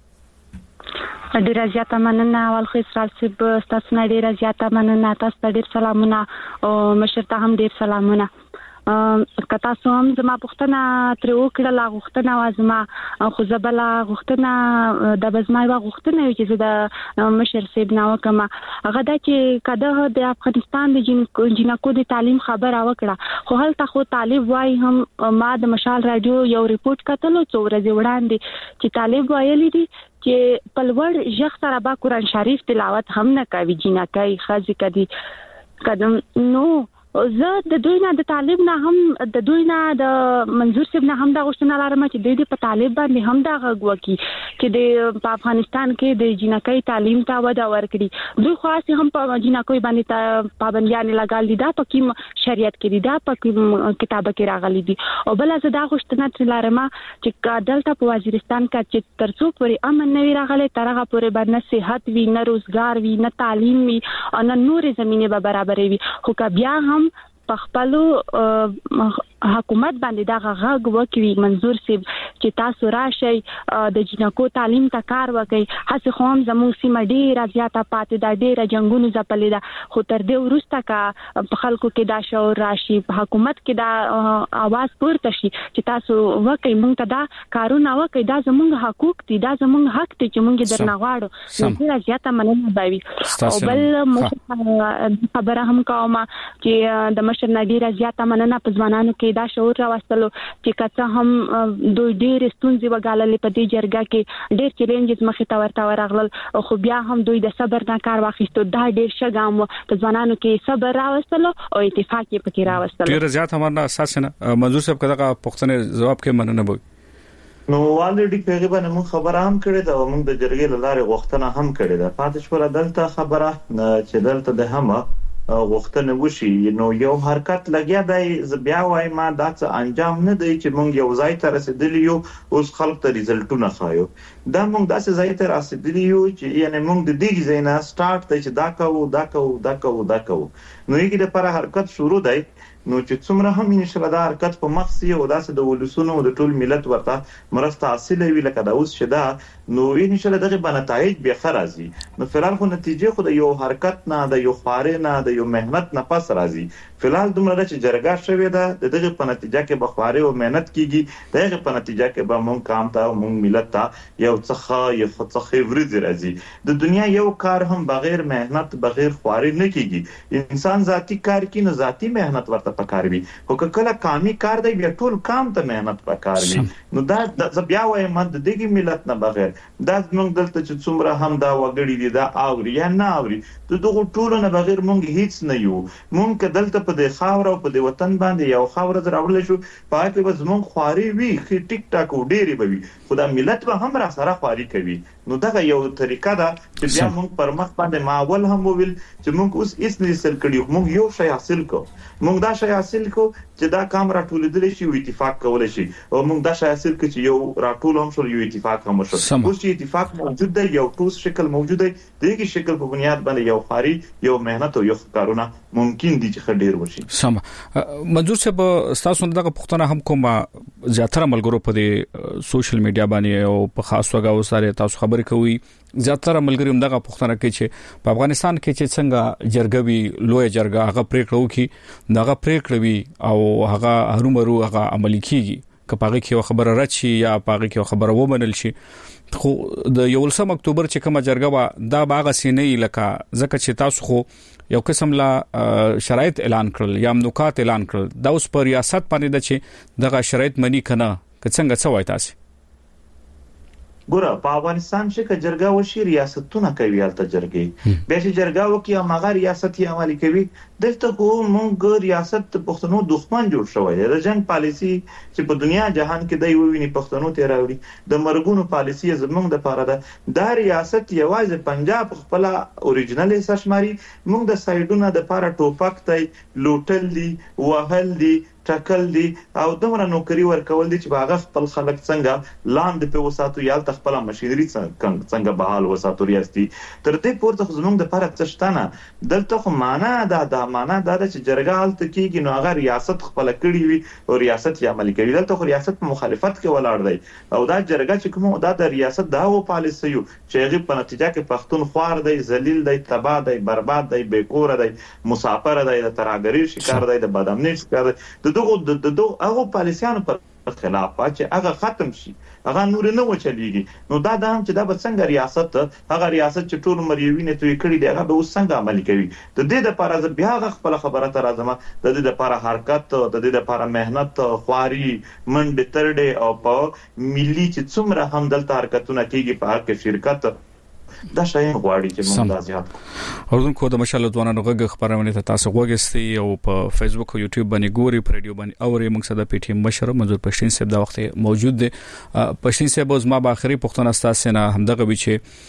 غواړي. ډیره زیاته مننه اول خو اسرائیل صاحب تاسو نه ډیره زیاته مننه تاسو ډیر سلامونه او مشر ته هم ډیر سلامونه. کتا سوم زما پښتنه تر وکړه غوښتنه وازما خو زبلا غوښتنه د بزمای غوښتنه چې د مشر صاحب نو کما هغه د چې کده د افغانستان د جنکو د تعلیم خبر اوکړه خو هلته خو طالب وای هم ما د مشال رادیو یو ریپورت کتلو څو ورځې وړاندې چې طالب وایلی دي چې پلوړ ژغ سره با قرآن شریف تلاوت هم نه کوي جنکای خځې کدي قدم نو زه د دوی نه د طالب نه هم د دوی نه د منظور صاحب نه هم دا غوښتنه لرم چې دوی په طالب باندې هم دا غږ وکړي چې د افغانستان کې د جنکۍ تعلیم ته وده ورکړي. دوی خاص هم په جنکۍ باندې پابندیان لګال دي دا په شریعت کې دي دا په کتاب کې راغلي دي. او بل زه دا غوښتنه لرم چې دلته په وزیرستان کې چې ترڅو پورې امن نه وي راغلی تر هغه پورې باندې صحت وي نه روزګار وي نه تعلیم وي او نه نورې زمینه به برابرې وي. خو که بیا هم په خپل حکومت باندې دا غږ وکوي منظور صاحب چې تاسو راشي د جنکو تعلیم ته کار وکړي. هڅه کوم زموږ سیمه ډیره زیاته پاتې دا ډیره جنگونو ځپلې ده خو تر دې وروسته کا په خلکو کې دا شعور راشي په حکومت کې دا आवाज پورته شي چې تاسو وکړئ موږ ته دا کارونه وکړي دا زموږ حقوق دي دا زموږ حق دي چې موږ درنه غواړو. ډیره زیاته مننه باوي. او بل خبره هم کوم چې د مشر نادر زیاته مننه په ځوانانو کې دا شعور راوستلو چې کڅه هم دوی ډېر ستونزې وګاللې په دې جرګه کې ډېر چیلنجز مخې ته ورته ورغلل خو بیا هم دوی د صبر نه کار واخیستو دا ډېر ښه ګام په ځوانانو کې صبر راوستلو او اتفاق یې پکې راوستلو. ډېر زیات همرنا اساس نه منظور صاحب کدا پښتنه جواب کې مننه بوي. نو والډي پیغه باندې مون خبره هم کړې ده او موږ د جرګې لاره غوښتنه هم کړې ده. پاتې شو دلته خبره چې دلته د هم غوښتنه وشي نو یو حرکت لګیا دی بیا وای ما دا څه انجام نه دی چې مونږ یو ځای ته رسیدلی یو اوس خلک ته ریزلټونه خایو دا مونږ داسې ځای ته رسیدلی یو چې یعنی مونږ د دې ځای نه سٹارټ ته چې دا کوو دا کوو دا کوو دا کوو نو یې د پر حرکت شروع دی نو چې څومره هم ان شاء الله دا حرکت په مخسي او داسې د ولسونو او د ټول ملت ورته مرسته حاصله وی لکه دا اوس شدا نو ان شاء الله دغه بنتایج به خرازي نو فلال خو نتیجه خو د یو حرکت نه د یو خارې نه د یو مهنت نه پس راځي. فلال دومره چې جرګه شوې ده دغه په نتیجه کې بخواري او مهنت کیږي دغه په نتیجه کې به مونږ کام ته او مونږ ملت ته یو څخه یو څخه ورځي راځي. د دنیا یو کار هم بغیر مهنت بغیر خواري نه کیږي. انسان ذاتی کار کوي نو ذاتی مهنت ورته پکار وي او کله کامي کار دی بیا ټول کام ته مهنت پکار وي نو دا د بیا وایم د دغه ملت نه بغیر دا موږ دلته چې څومره هم دا وګړي دي دا اوري یا نه اوري دغه ټول نه بغیر موږ هیڅ نه یو. موږ دلته په د خاور او په د وطن باندې یو خاور دراوړل شو پاتې به زموږ خواري وي خې ټیک ټاک او ډېری به وي خدا ملت به هم را سره خواري کوي. نو دا یو طریقه ده چې بیا موږ پر مخ باندې ماول هم وویل چې موږ اوس هیڅ نه حاصل کړیو موږ یو شی حاصل کو موږ دا شی حاصل کو چې دا کام راټولېدل شي او اتفاق کول شي او موږ دا شی حاصل کړ چې یو راټول هم شو یو اتفاق هم شو اوس چې اتفاق موجود دی یو ټوس شکل موجود دی دغه شکل په بنیاد باندې یو خاري یو مهنت او یو کارونه ممکن دي چې خډیر وشي. سم منظور صاحب تاسو دغه پښتنه هم کومه زیاتره ملګرو په دې سوشل میډیا باندې او په خاص توګه وساره تاسو خبرې کوي زیاتره ملګری هم دغه پښتنه کوي چې په افغانستان کې چې څنګه جرګوي لوی جرګه هغه پریکړه وکي دغه پریکړه وي او هغه هرومرو هغه عملي کیږي کپاغه کې خبره راشي یا پاغه کې خبره ومنل شي خو د یولسم اکتوبر چې کومه جرګه وا دا باغ سینې لکه ځکه چې تاسو خو یو قسم لا شرایط اعلان کړل یا نکات اعلان کړل دا اوس پر ریاست باندې د چې دغه شرایط منی کنه که څنګه څه وای تاسو ګوره په افغانستان چې که جرګه وشي ریاستونه کوي الته جرګي بیا چې جرګه وکي هغه ریاست یې عملي کوي دلته خو موږ ریاست پښتنو دښمن جوړ شوی دی د جنگ پالیسی چې په دنیا جهان کې دی وویني پښتنو ته راوړي د مرګونو پالیسی زموږ د پاره ده دا ریاست یوازې پنجاب خپل اوریجنل سشماري موږ د سایډونو د پاره ټوپک دی لوټل دی وهل دی ټکل دي او دومره نوکری ورکول دي چې باغ خپل خلک څنګه لاندې په وساتو یال تخپل ماشينري څنګه بحال وساتو ریاستي تر دې پورته زموږ د پاره څشتانه دلته خو معنا دا د معنا دا چې جرګه حالت کېږي نو هغه ریاست خپل کړی وي او ریاست یې عملي کوي دلته خو ریاست په مخالفت کې ولاړ دی او دا جرګه چې کوم دا د ریاست دا و پالیسي چې هغه په نتیجه کې پښتون خوار دی ذلیل دی تباہ دی برباد دی بیکور دی مسافر دی د ترهګری شکار دی د بادامنی شکار دی دغه د دغه هغه پالیسيانو پر خلاف چې هغه ختم شي هغه نور نه وچلیږي نو دا د هم چې دا به څنګه ریاست هغه ریاست چې ټول مریوینه توې کړی دی هغه به اوس څنګه عملي کوي د دې لپاره بیا خپل خبره تر اعظم د دې لپاره حرکت د دې لپاره مهنت خواري منډه ترډه او په ملي چې څومره هم دلته حرکتونه کیږي په هر کې شرکت دا شای غواړي چې موږ دا زیات اردن کو د مشال ځوانانو غږ خبرونه ته تاسو وګورئ او په فیسبوک او یوټیوب باندې ګوري په رادیو باندې اوري موږ سره پی ټی ایم مشر منظور پښتین صاحب دا وخت موجود دي پښتین صاحب اوس ما په اخري پښتون استاد نه همدغه وی چې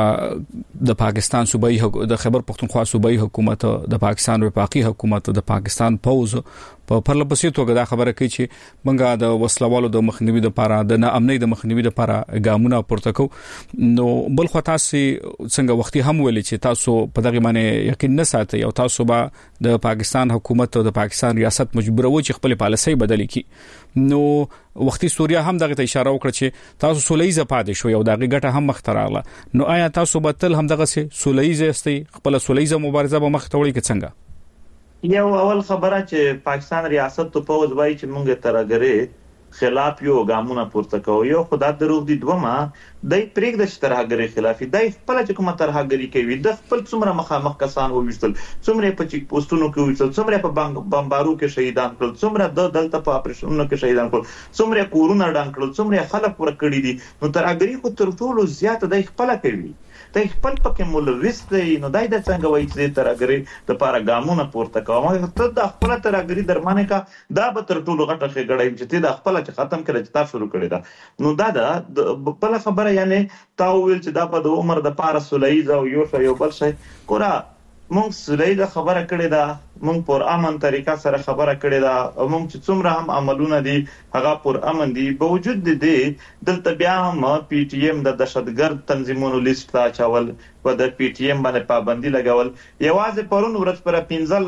د پاکستان صوبایي د خیبر پختونخوا صوبایي حکومت د پاکستان وفاقي حکومت د پاکستان پوز په پرلپسې توګه دا خبره کوي چې موږ د وسلوالو د مخنیوي لپاره د ناامنۍ د مخنیوي لپاره ګامونه پورته کوو نو بل خو تاسو څنګه وختي هم ویل چې تاسو په دغه معنی یقین نه ساتي او تاسو به د پاکستان حکومت او د پاکستان ریاست مجبور و چې خپل پالیسي بدلی کړي نو وختي سوریا هم دغه ته اشاره وکړه چې تاسو سولېزه پاتې شو یو دغه ګټه هم مختراله نو آیا تاسو به تل هم دغه سولېزه استي خپل سولېزه مبارزه به مخ ته وړي کې څنګه یو اول خبره چې پاکستان ریاست ته په وځوي چې مونږ ترګره خلاف یو ګامونه پورته کوي یو خدای دروغ دي دومره دای پرېګ د ترهګری خلاف دای خپل چې کومه ترهګری کوي د خپل څومره مخامخ کسان وویستل څومره په چیک پوسټونو کې وویستل څومره په بمبارو کې شهیدان کړل څومره د دلته په اپریشنونو کې شهیدان کړل څومره کورونه ډان کړل څومره خلک ورکړي دي نو ترهګری خو تر ټولو زیات دای خپل کوي دای خپل پکې مولویس دی نو دای د څنګه وایي چې ترهګری د پاره ګامونه پورته کوي ته د خپل ترهګری درمانه کا دا به تر ټولو غټه خګړې چې ته د خپل چې ختم کړي چې تاسو شروع کړی دا نو دا د بل خبره یعنی تا ویل چې دا په د عمر د پاره سولېز او یو څه یو بل څه کورا مونږ سولېز خبره کړې ده مونږ پر امن طریقه سره خبره کړې ده او مونږ چې څومره هم عملونه دي هغه پر امن دي باوجود دي دلته بیا هم پی ټی ایم د دهشتګرد تنظیمونو لیست لا چول و د پی ټی ایم باندې پابندي لګول یوازې پرون ورځ پر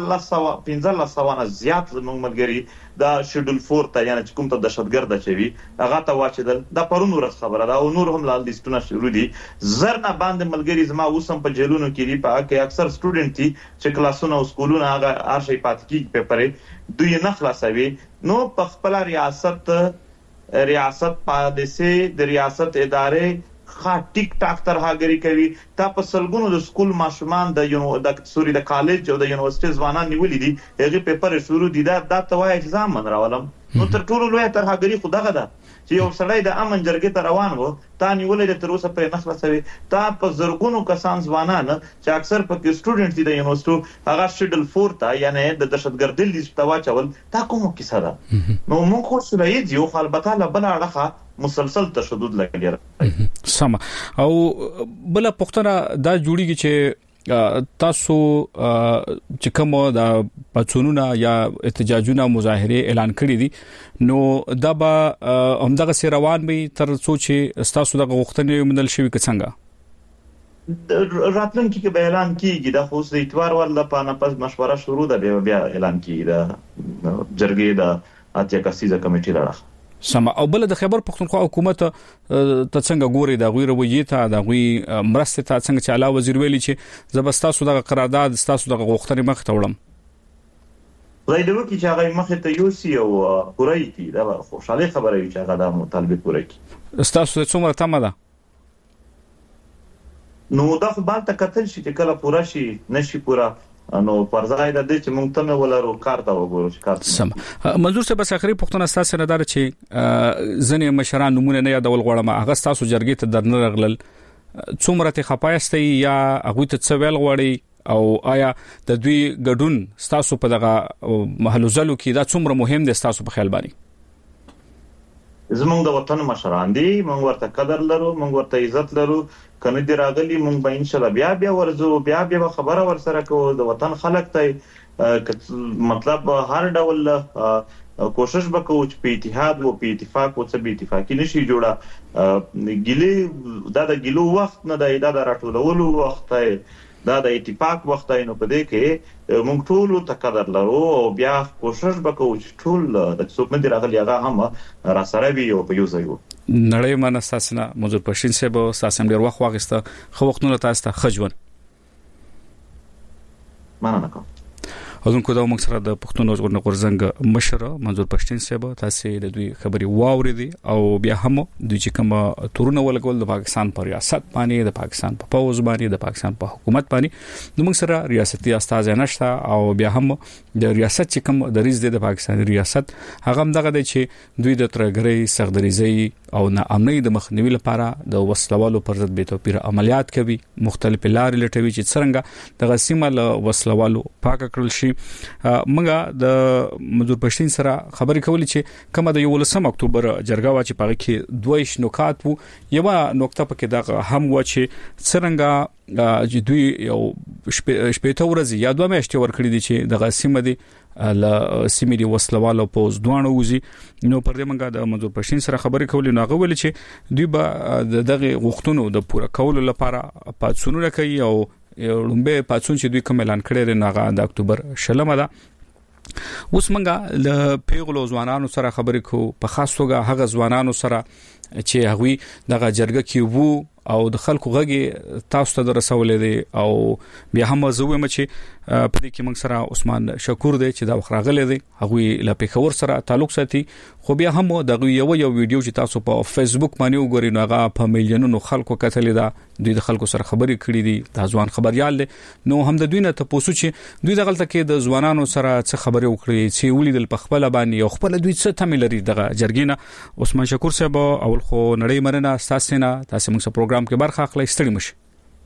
پنځه لسونه زیات زموږ ملګری دا شیډول فور ته یعنی کوم ته دهشتګرد چوي هغه ته واچدل دا پرون ورځ خبره ده او نور هم لال لیستونه شروع دي زرنه باندې ملګری زما اوسم په جیلونو کې دي په کې اکثر سټوډنټ دي چې کلاسونه او سکولونه هغه ارشي پاتکی په پرې دوی نه خلاصوي نو په خپل ریاست ریاست پالیسي د ریاست ادارې خا ټیک ټاک ترهګری کوي تا په سلګونو د سکول ماشومان د یونو د سوري د کالج او د یونیورسيټي ځوانان نیولې دي هغه پیپر شروع دي دا د توای اگزام من راولم نو تر ټولو لوی ترهګری خو دغه ده چې یو سړی د امن جرګې ته روان وو تا نیولې د تر اوسه پرې نه خلاصوي تا په زرګونو کسان ځوانان چې اکثر په کې سټوډنټ دي د یونیورسيټي هغه شیډل فور ته یعنی د دهشتګردۍ لیست ته واچول تا کومه کیسه ده نو موږ خو سولېز یو البته لا بل اړه مسلسل تشدد لګي سم او بل پښتنه دا جوړیږي چې تاسو چې کوم د پاتونونه یا احتجاجونه مظاهره اعلان کړی دي نو دا به همدغه سي روان وي تر څو چې تاسو د غوښتنې منل شوی څنګه راتلونکي کې به اعلان کیږي د خو د اتوار ول د پانه پس مشوره شروع ده بیا اعلان کیږي د جرګې د اتیا کسیزه کمیټې راځي سم او بل د خیبر پختونخوا حکومت ته څنګه ګوري دا غوي رویه ته دا غوي مرسته ته څنګه چې علاوه وزیر ویلي چې زبستاسو د قرارداد ستاسو د غوښتنې مخ ته وړم زه د وکی چې هغه مخ ته یو سی او پوره کی دا خوشاله خبره وي چې هغه د مطالبه پوره کی ستاسو څومره تمه ده نو دا خو بال ته کتل شي چې کله پوره شي نشي پوره نو پرځای د دې چې مونږ ته نه ولرو کار دا وګورو چې کار سم منظور صاحب اخري پښتون اساس نه دار چې ځنې مشران نمونه نه یادول غواړم هغه تاسو جرګې ته درنه رغلل څومره ته خپایسته یا هغه ته څویل غواړي او آیا د دوی ګډون تاسو په دغه محلو زلو کې دا څومره مهم دي تاسو په خیال باندې زمونږ د وطن مشران دي مونږ ورته قدر لرو مونږ ورته عزت لرو کنه دی راغلی مونږ به ان شاء الله بیا بیا ورزو بیا بیا خبره ورسره کوو د وطن خلک ته مطلب هر ډول کوشش وکړو چې په اتحاد او په اتفاق او څه به اتفاقی نشي جوړه ګیلې دا د ګیلو وخت نه دی دا د راټولولو وخت دی دا د اتفاق وخت دی نو په دې کې مونږ ټول ته قدر لرو او بیا کوشش وکړو چې ټول د څوک نه دی راغلی هغه هم را سره وي او په یو ځای وي نړۍ من اساسنا منظور پښتين صاحب اساسم ډیر وخت واغسته خو وختونه تاسو ته خجون مننه کوم اذن کو دا موږ سره د پښتون ژغورنې غورځنګ مشر منظور پښتين صاحب تاسو د دوی خبري واوريدي او بیا هم دوی چې کوم تورونه ولګول د پاکستان پر ریاست باندې د پاکستان په پوز باندې د پاکستان په حکومت باندې د موږ سره ریاستي استاد نشته او بیا هم د ریاست چې کوم د ریاض د پاکستان ریاست هغه هم دغه دی چې دوی د ترګری سغدريزي او نه امني د مخنیوي لپاره د وسلوالو پر ضد به توپیر عملیات کوي مختلف لارې لټوي چې څنګه د غسیمه له وسلوالو پاک کړل شي منګه د منظور پښتين سره خبرې کولې چې کومه د یو لسم اکتوبر جرګه وا چې پاره کې دویش نکات وو یو نقطه پکې دا هم و چې څنګه چې دوی یو شپېته ورځې یا دوه میاشتې ورکړې دي چې د غسیمه دي ل سیمې وسلوالو په ځوانو وزي نو پر دې منګه د منظور پښتين سره خبرې کولې نو غوول چې دوی به دغه غوښتنو د پوره کولو لپاره پاتسونونه کوي او لومبه پاتسون چې دوی کوم اعلان کړی نه د اکتوبر شلمه ده اوس منګه ل پیغلو ځوانانو سره خبرې کو په خاص توګه هغه ځوانانو سره چې هغوی دغه جرګه کې وو او د خلکو غږی تاسو ته رسولې دي او بیا هم زویم چې په دې کې موږ سره عثمان شکور دی چې دا وخراغلې دي هغوی له پیښور سره تعلق ساتي خو بیا هم دغه یو یو ویډیو چې تاسو په فیسبوک باندې وګورئ نو هغه په میلیونونو خلکو کتلې ده دوی د خلکو سره خبرې کړې دي دا ځوان خبريال دي نو هم د دوی نه تاسو چې دوی دغه تل کې د ځوانانو سره څه خبرې وکړي چې ولیدل په خپل باندې او خپل دوی څه تمل لري دغه جرګینه عثمان شکور صاحب اول خو نړۍ مرنه تاسو نه تاسو موږ په پروګرام کې برخه اخلي ستړي مشه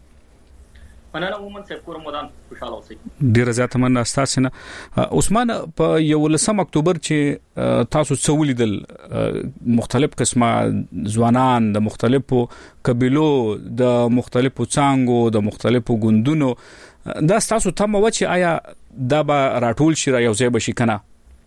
مننه عموما صاحب کور مودان خوشاله اوسئ ډیر زیات مننه تاسو نه عثمان په یو لسم اکتوبر چې تاسو څولیدل مختلف قسمه ځوانان د مختلفو قبيلو د مختلفو څنګهو د مختلفو ګوندونو دا تاسو ته مو چې آیا دا به راټول شي را یو ځای بشي کنه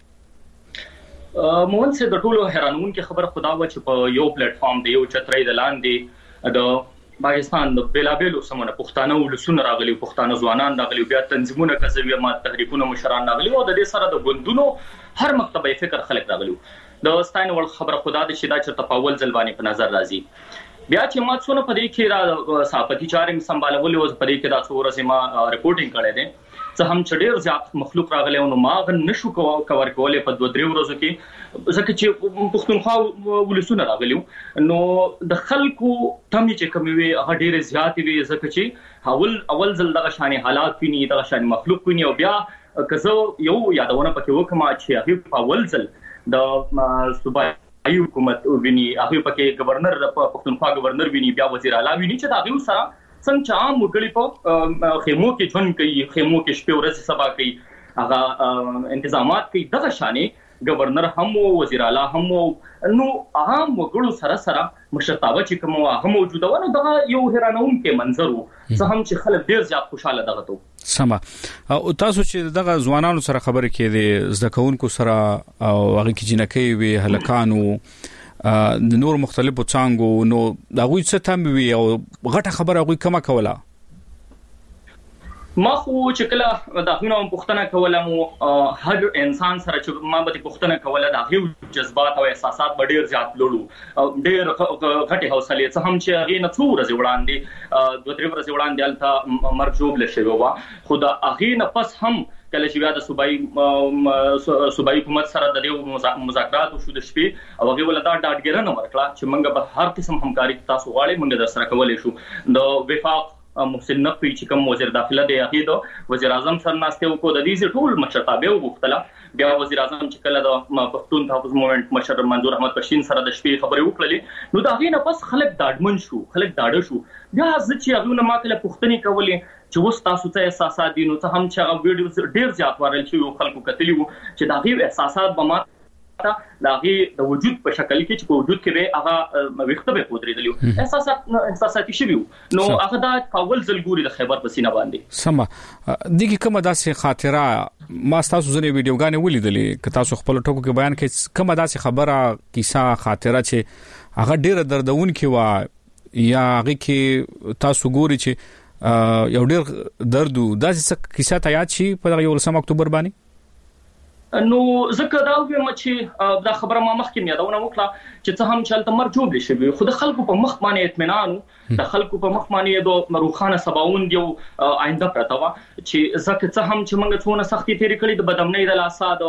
مون څه د ټولو حیرانون کې خبر خدا و چې په یو پلیټ فارم دی یو چترې د لاندې د پاکستان د بلابلو سمونه پښتانه ولسونه راغلي پښتانه ځوانان راغلي بیا تنظیمونه کزوی ما تحریکونه مشران راغلي او د دې سره د ګوندونو هر مکتبه فکر خلک راغلي د ستاین ول خبر خدا د شیدا چرته په اول ځل باندې په نظر راځي بیا چې ما څونه په دې کې را صحافتي چارې سمبالول او په دې کې دا څوره سیمه ریپورتینګ کړي دي څه هم چډیر زیات مخلوق راغلی او ما غن نشو کور کولې په دوه درې ورځو کې ځکه چې پښتونخوا ولسونه راغلی نو د خلکو تم چې کوموي هغه ډیر زیات وي ځکه چې اول اول ځل دغه شان حالات ویني دغه شان مخلوق ویني او بیا کزو یو یادونه پکې وکما چې هغه په اول ځل د صوبای ایو حکومت ویني هغه پکې گورنر پښتونخوا گورنر ویني بیا وزیر اعلی ویني چې دا غو سره څنګه عام وګړي په خیمو کې ژوند کوي خیمو کې شپه ورځ سبا کوي هغه تنظیمات کوي دغه شانې گورنر هم وزیر اعلی هم نو عام وګړو سره سره مشرتابه چې کوم هغه موجوده و نو دا یو حیرانونکي منظر وو څه هم چې خلک ډیر زیات خوشاله دغه تو سما او تاسو چې دغه ځوانانو سره خبرې کړي زده کوونکو سره او هغه کې جنکې وی هلکانو د نور مختلفو څنګه نو دا غوي څه تم وی او غټه خبره غوي کما کوله ما خو چې کله دا غوونه پښتنه کوله مو هر انسان سره چې ما به پښتنه کوله دا غو جذبات او احساسات ډېر زیات لولو ډېر غټي حوصله څه هم چې هغه نه څو ورځې وړاندې دوه درې ورځې وړاندې الته مرجوب لشي ووا خدا هغه نه پس هم کله چې بیا د صوبایي صوبایي حکومت سره د دې مذاکرات شو د شپې او هغه ولدا ډاډګرنه ورکړه چې موږ به هر قسم همکاري تاسو غواړي موږ در سره کولای شو د وفاق محسن نقوی چې کوم وزیر داخله دی هغه د وزیر اعظم سره ناشته وکړو د دې ټول مشرتابه وغوښتله بیا وزیر اعظم چې کله د پښتون تحفظ موومېنټ مشر منظور احمد پښین سره د شپې خبرې وکړلې نو دا غي نه پس خلک داډمن شو خلک داډه شو بیا ځکه هغه نه ما کله پښتني کولې چې وس تاسو ته احساسات دي نو ته هم چې هغه ویډیو ډیر زیات وایرل شوی خلکو کتلی وو چې دا غي احساسات به ما لاغي د وجود په شکل کې چې په وجود کې به هغه وخته به پودریدلی احساسات احساساتي شوی نو هغه د اول ځلګوري د خیبر په سینه باندې سم دغه کومه داسې خاطره ما تاسو ځنې ویډیوګانې ولیدلې که تاسو خپل ټکو کې بیان کړئ کومه داسې خبره کیسه خاطره چې هغه ډیره دردون کې و یا هغه کې تاسو ګوري چې یو ډیر درد داسې کیسه ته یاد شي په یو لسم اکتوبر باندې نو زکه دا وایم چې دا خبره ما مخکې یادونه وکړه چې څه هم چلته مرجوب لشي خو د خلکو په مخ باندې اطمینان د خلکو په مخ باندې د روخانه سباون دی آینده پرته و چې زکه څه هم چې موږ څونه سختي تیر کړی د بدامنۍ د لاساد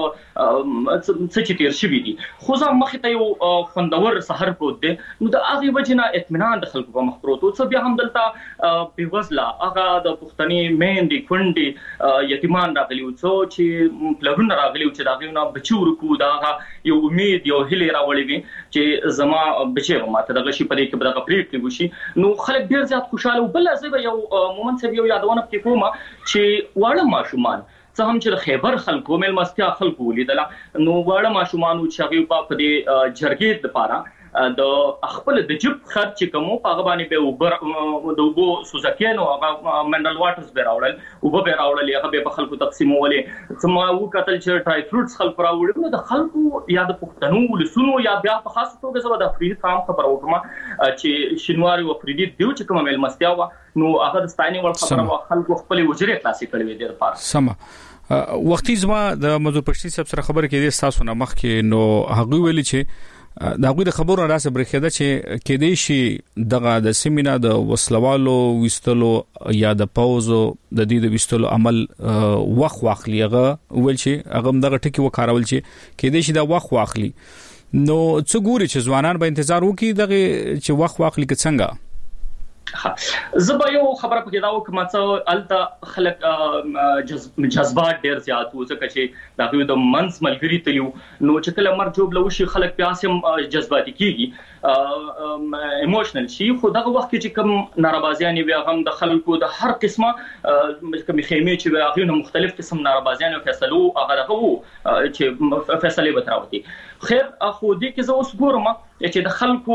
څه چې تیر شوی دي خو ځم مخ ته یو خوندور سحر پروت دی نو د هغه وجنه اطمینان د خلکو په مخ پروت او څه بیا هم دلته پیوزلا هغه د پښتني مېندې کونډي یتیمان راغلی او څو چې پلرونه راغلی چې دا غوونه بچو رکو دا یو امید یو هیله راوړی وي چې زما بچي ماته دغه شي پرې کې دغه پریټ کې وشي نو خلک ډیر زیات خوشاله بل ځای یو مومنت سره یو یادونه کې کومه چې واړه ماشومان څه هم چې خیبر خلکو مل مستیا خلکو لیدل نو واړه ماشومان چې هغه په دې جرګې لپاره د خپل د جيب خرچ کوم په هغه باندې به وبر د وبو سوزکینو هغه منرال واټرز به راوړل او به راوړل هغه به خلکو تقسیمولې ثم وو کتل چې ټرای فروټس خلک راوړل نو د خلکو یا د پښتنو لسونو یا بیا په خاص توګه زو د افریدي فارم خبر وکړم چې شینواری او افریدي دیو چې کوم مل مستیا و نو هغه د ستاینې ول خبره خلکو خپل وجري خلاصې کړې دي لپاره سم وختي زما د مزور پښتي صاحب سره خبره کې د تاسو نه مخ کې نو هغه ویلي چې دا غوې د خبرو راځي برخه ده چې کې دې شي دغه د سیمینا د وسلوالو وستلو یا د پاوزو د دې د وستلو عمل وخت واخلیغه ول شي هغه دغه ټکی وکارول شي کې دې شي دا وخت واخلي نو څه ګوري چې ځوانان به انتظار وکړي دغه چې وخت واخلي کې څنګه زبا یو خبره پکې دا وکم چې الته خلک جذبات ډیر زیات وو ځکه چې دا د منس ملګری تلیو نو چې کله مرجوب لوشي خلک پیاسم جذباتي کیږي ایموشنل شي خو دغه وخت کې چې کوم ناربازيانې بیا هم د خلکو د هر قسمه کوم خیمه چې واغونه مختلف قسم ناربازيانو فیصلو هغه دغه چې فیصله وتراوتي خیر اخو دې کې زه اوس ګورم چې د خلکو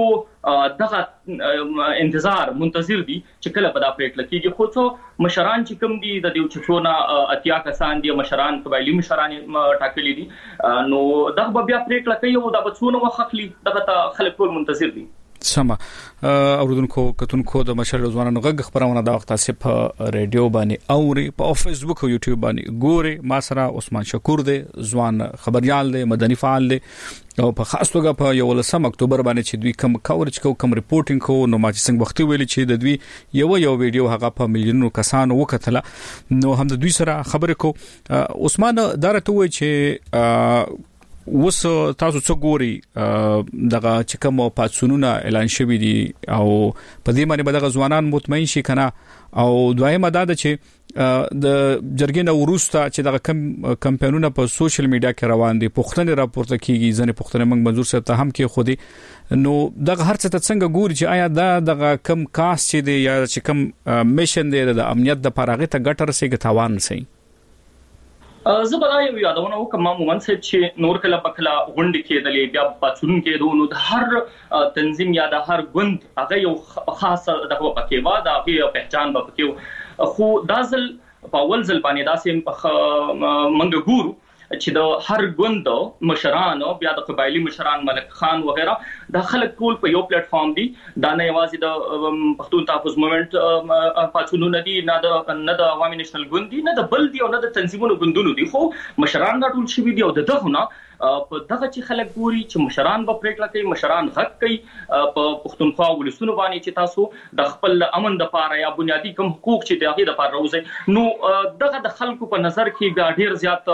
دغه انتظار منتظر دي چې کله به دا پریکړه کیږي خو څو مشران چې کوم دي د دې چټونه اتیا کسان دي مشران قبایلی مشران ټاکلي دي نو دغه بیا پریکړه کوي او دا به څونه وخت دغه خلک ټول منتظر دي سم اوردونکو کتونکو د مشر ځوانانو غږ خبرونه د وخت تاسو په ریډیو باندې اوري په فیسبوک او یوټیوب باندې ګوري ما سره عثمان شکور دی ځوان خبريال دی مدني فعال دی او په خاص توګه په یو لسم اکتوبر باندې چې دوی کم کاورج کو کم ریپورټینګ کو نو ما چې څنګه وختي ویل چې د دوی یو یو ویډیو هغه په میلیونونو کسانو وکټله نو هم د دوی سره خبرې کو عثمان دارته وای چې وس تاسو څو ګوري دغه چې کوم پاتسونونه اعلان شوی دي او په دې باندې بدغه ځوانان مطمئن شي کنه او دویمه دا ده چې د جرګې نو وروسته چې دغه کم کمپاینونه په سوشل میډیا کې روان دي پښتنه راپورته کیږي ځنه پښتنه موږ منظور صاحب ته هم کې خودي نو دغه هر څه ته څنګه ګوري چې آیا دا دغه کم کاس چې دی یا چې کم میشن دی د امنیت د پراغه ته ګټر سي ګټاوان سي زه به دا یو یادونه وکم مومن صاحب چې نور کله پکلا غونډې کېدلې بیا پاتون کېدو نو د هر تنظیم یا د هر ګوند هغه یو خاصه دغه پکې و دا هغه پہچان به پکې خو دازل په اول ځل باندې داسې منګ ګورو چې د هر ګوند مشران بیا د قبایلی مشران ملک خان وغیرہ د خلک ټول په یو پلیټ فارم دي دا نه یوازې د پښتون تحفظ موومېنټ پاتونونه دي نه د نه د عوامي نېشنل ګوند دي نه د بل دي او نه د تنظیمونو ګوندونو دي خو مشران دا ټول شوي دي او دغه نه په دغه چې خلک ګوري چې مشران به پریکړه کوي مشران حق کوي په پښتونخوا ولسونو باندې چې تاسو د خپل امن د پاره یا بنیادی کوم حقوق چې دغه د پاره روزي نو دغه د خلکو په نظر کې بیا ډیر زیات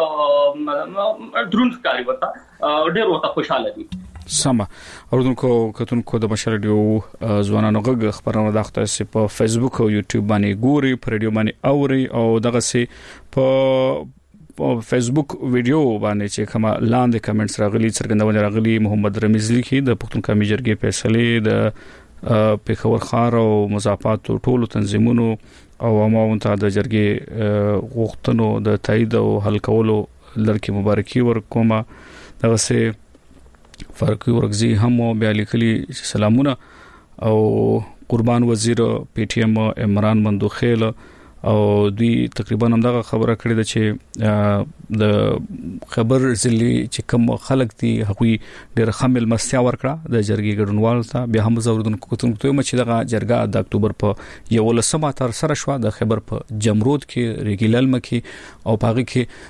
دروند کاری وتا ډیر وتا خوشاله دي سما اوردونکو کتونکو د بشریډیو ځوانانو غږ خبرونه دغه سي په فیسبوک او یوټیوب باندې ګوري په ریډیو باندې اوري او دغه سي په په فیسبوک ویډیو باندې چې کومه لاندې کمنټس راغلي څرګندونه راغلي محمد رمیز لیکي د پښتون کمی جرګې فیصله د پیښور خار او مضافات ټولو تنظیمونو او عوامو ته د جرګې غوښتنو د تایید او حل کولو لړکی مبارکي ورکوم دغه سي فرقي ورغزي هم بیا لیکلي سلامونه او قربان وزیر پی ټی ایم عمران مندوخیل او دوی تقریبا هم دغه خبره کړې ده چې د خبر ځلې چې کوم خلک دي هغوی ډېر خمل مستیا ورکړه د جرګې ګډونوال ته بیا هم زوردونکو کوتونکو چې دغه جرګه د اکتوبر په یولسمه تر سره شو د خبر په جمرود کې ریګیلل مکی او پاغي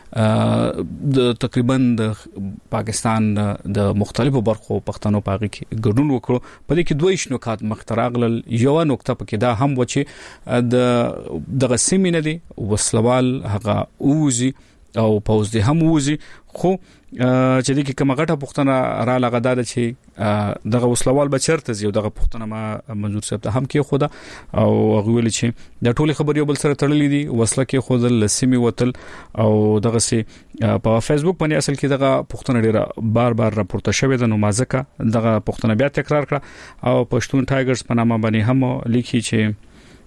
کې د تقریبا د پاکستان د مختلفو برخو پښتنو پاغي کې ګډون وکړو په دې کې دوه شنوکات مختراغل یو نقطه پکې دا هم و چې د دغه سیمینه دي وسلوال هغه اوزي او پوز دي هم اوزي خو چې دغه کومه غټه پښتنه را لغدا ده چې دغه وسلوال به چرته زیو دغه پښتنه ما منظور صاحب ته هم کې خوده او هغه ویل چې د ټولي خبر یو بل سره تړلې دي وسله کې خود لسمی وتل او دغه سي په فیسبوک باندې اصل کې دغه پښتنه ډیره بار بار راپورته شوې ده نو مازکه دغه پښتنه بیا تکرار کړه او پښتون ټایګرز په نامه باندې هم لیکي چې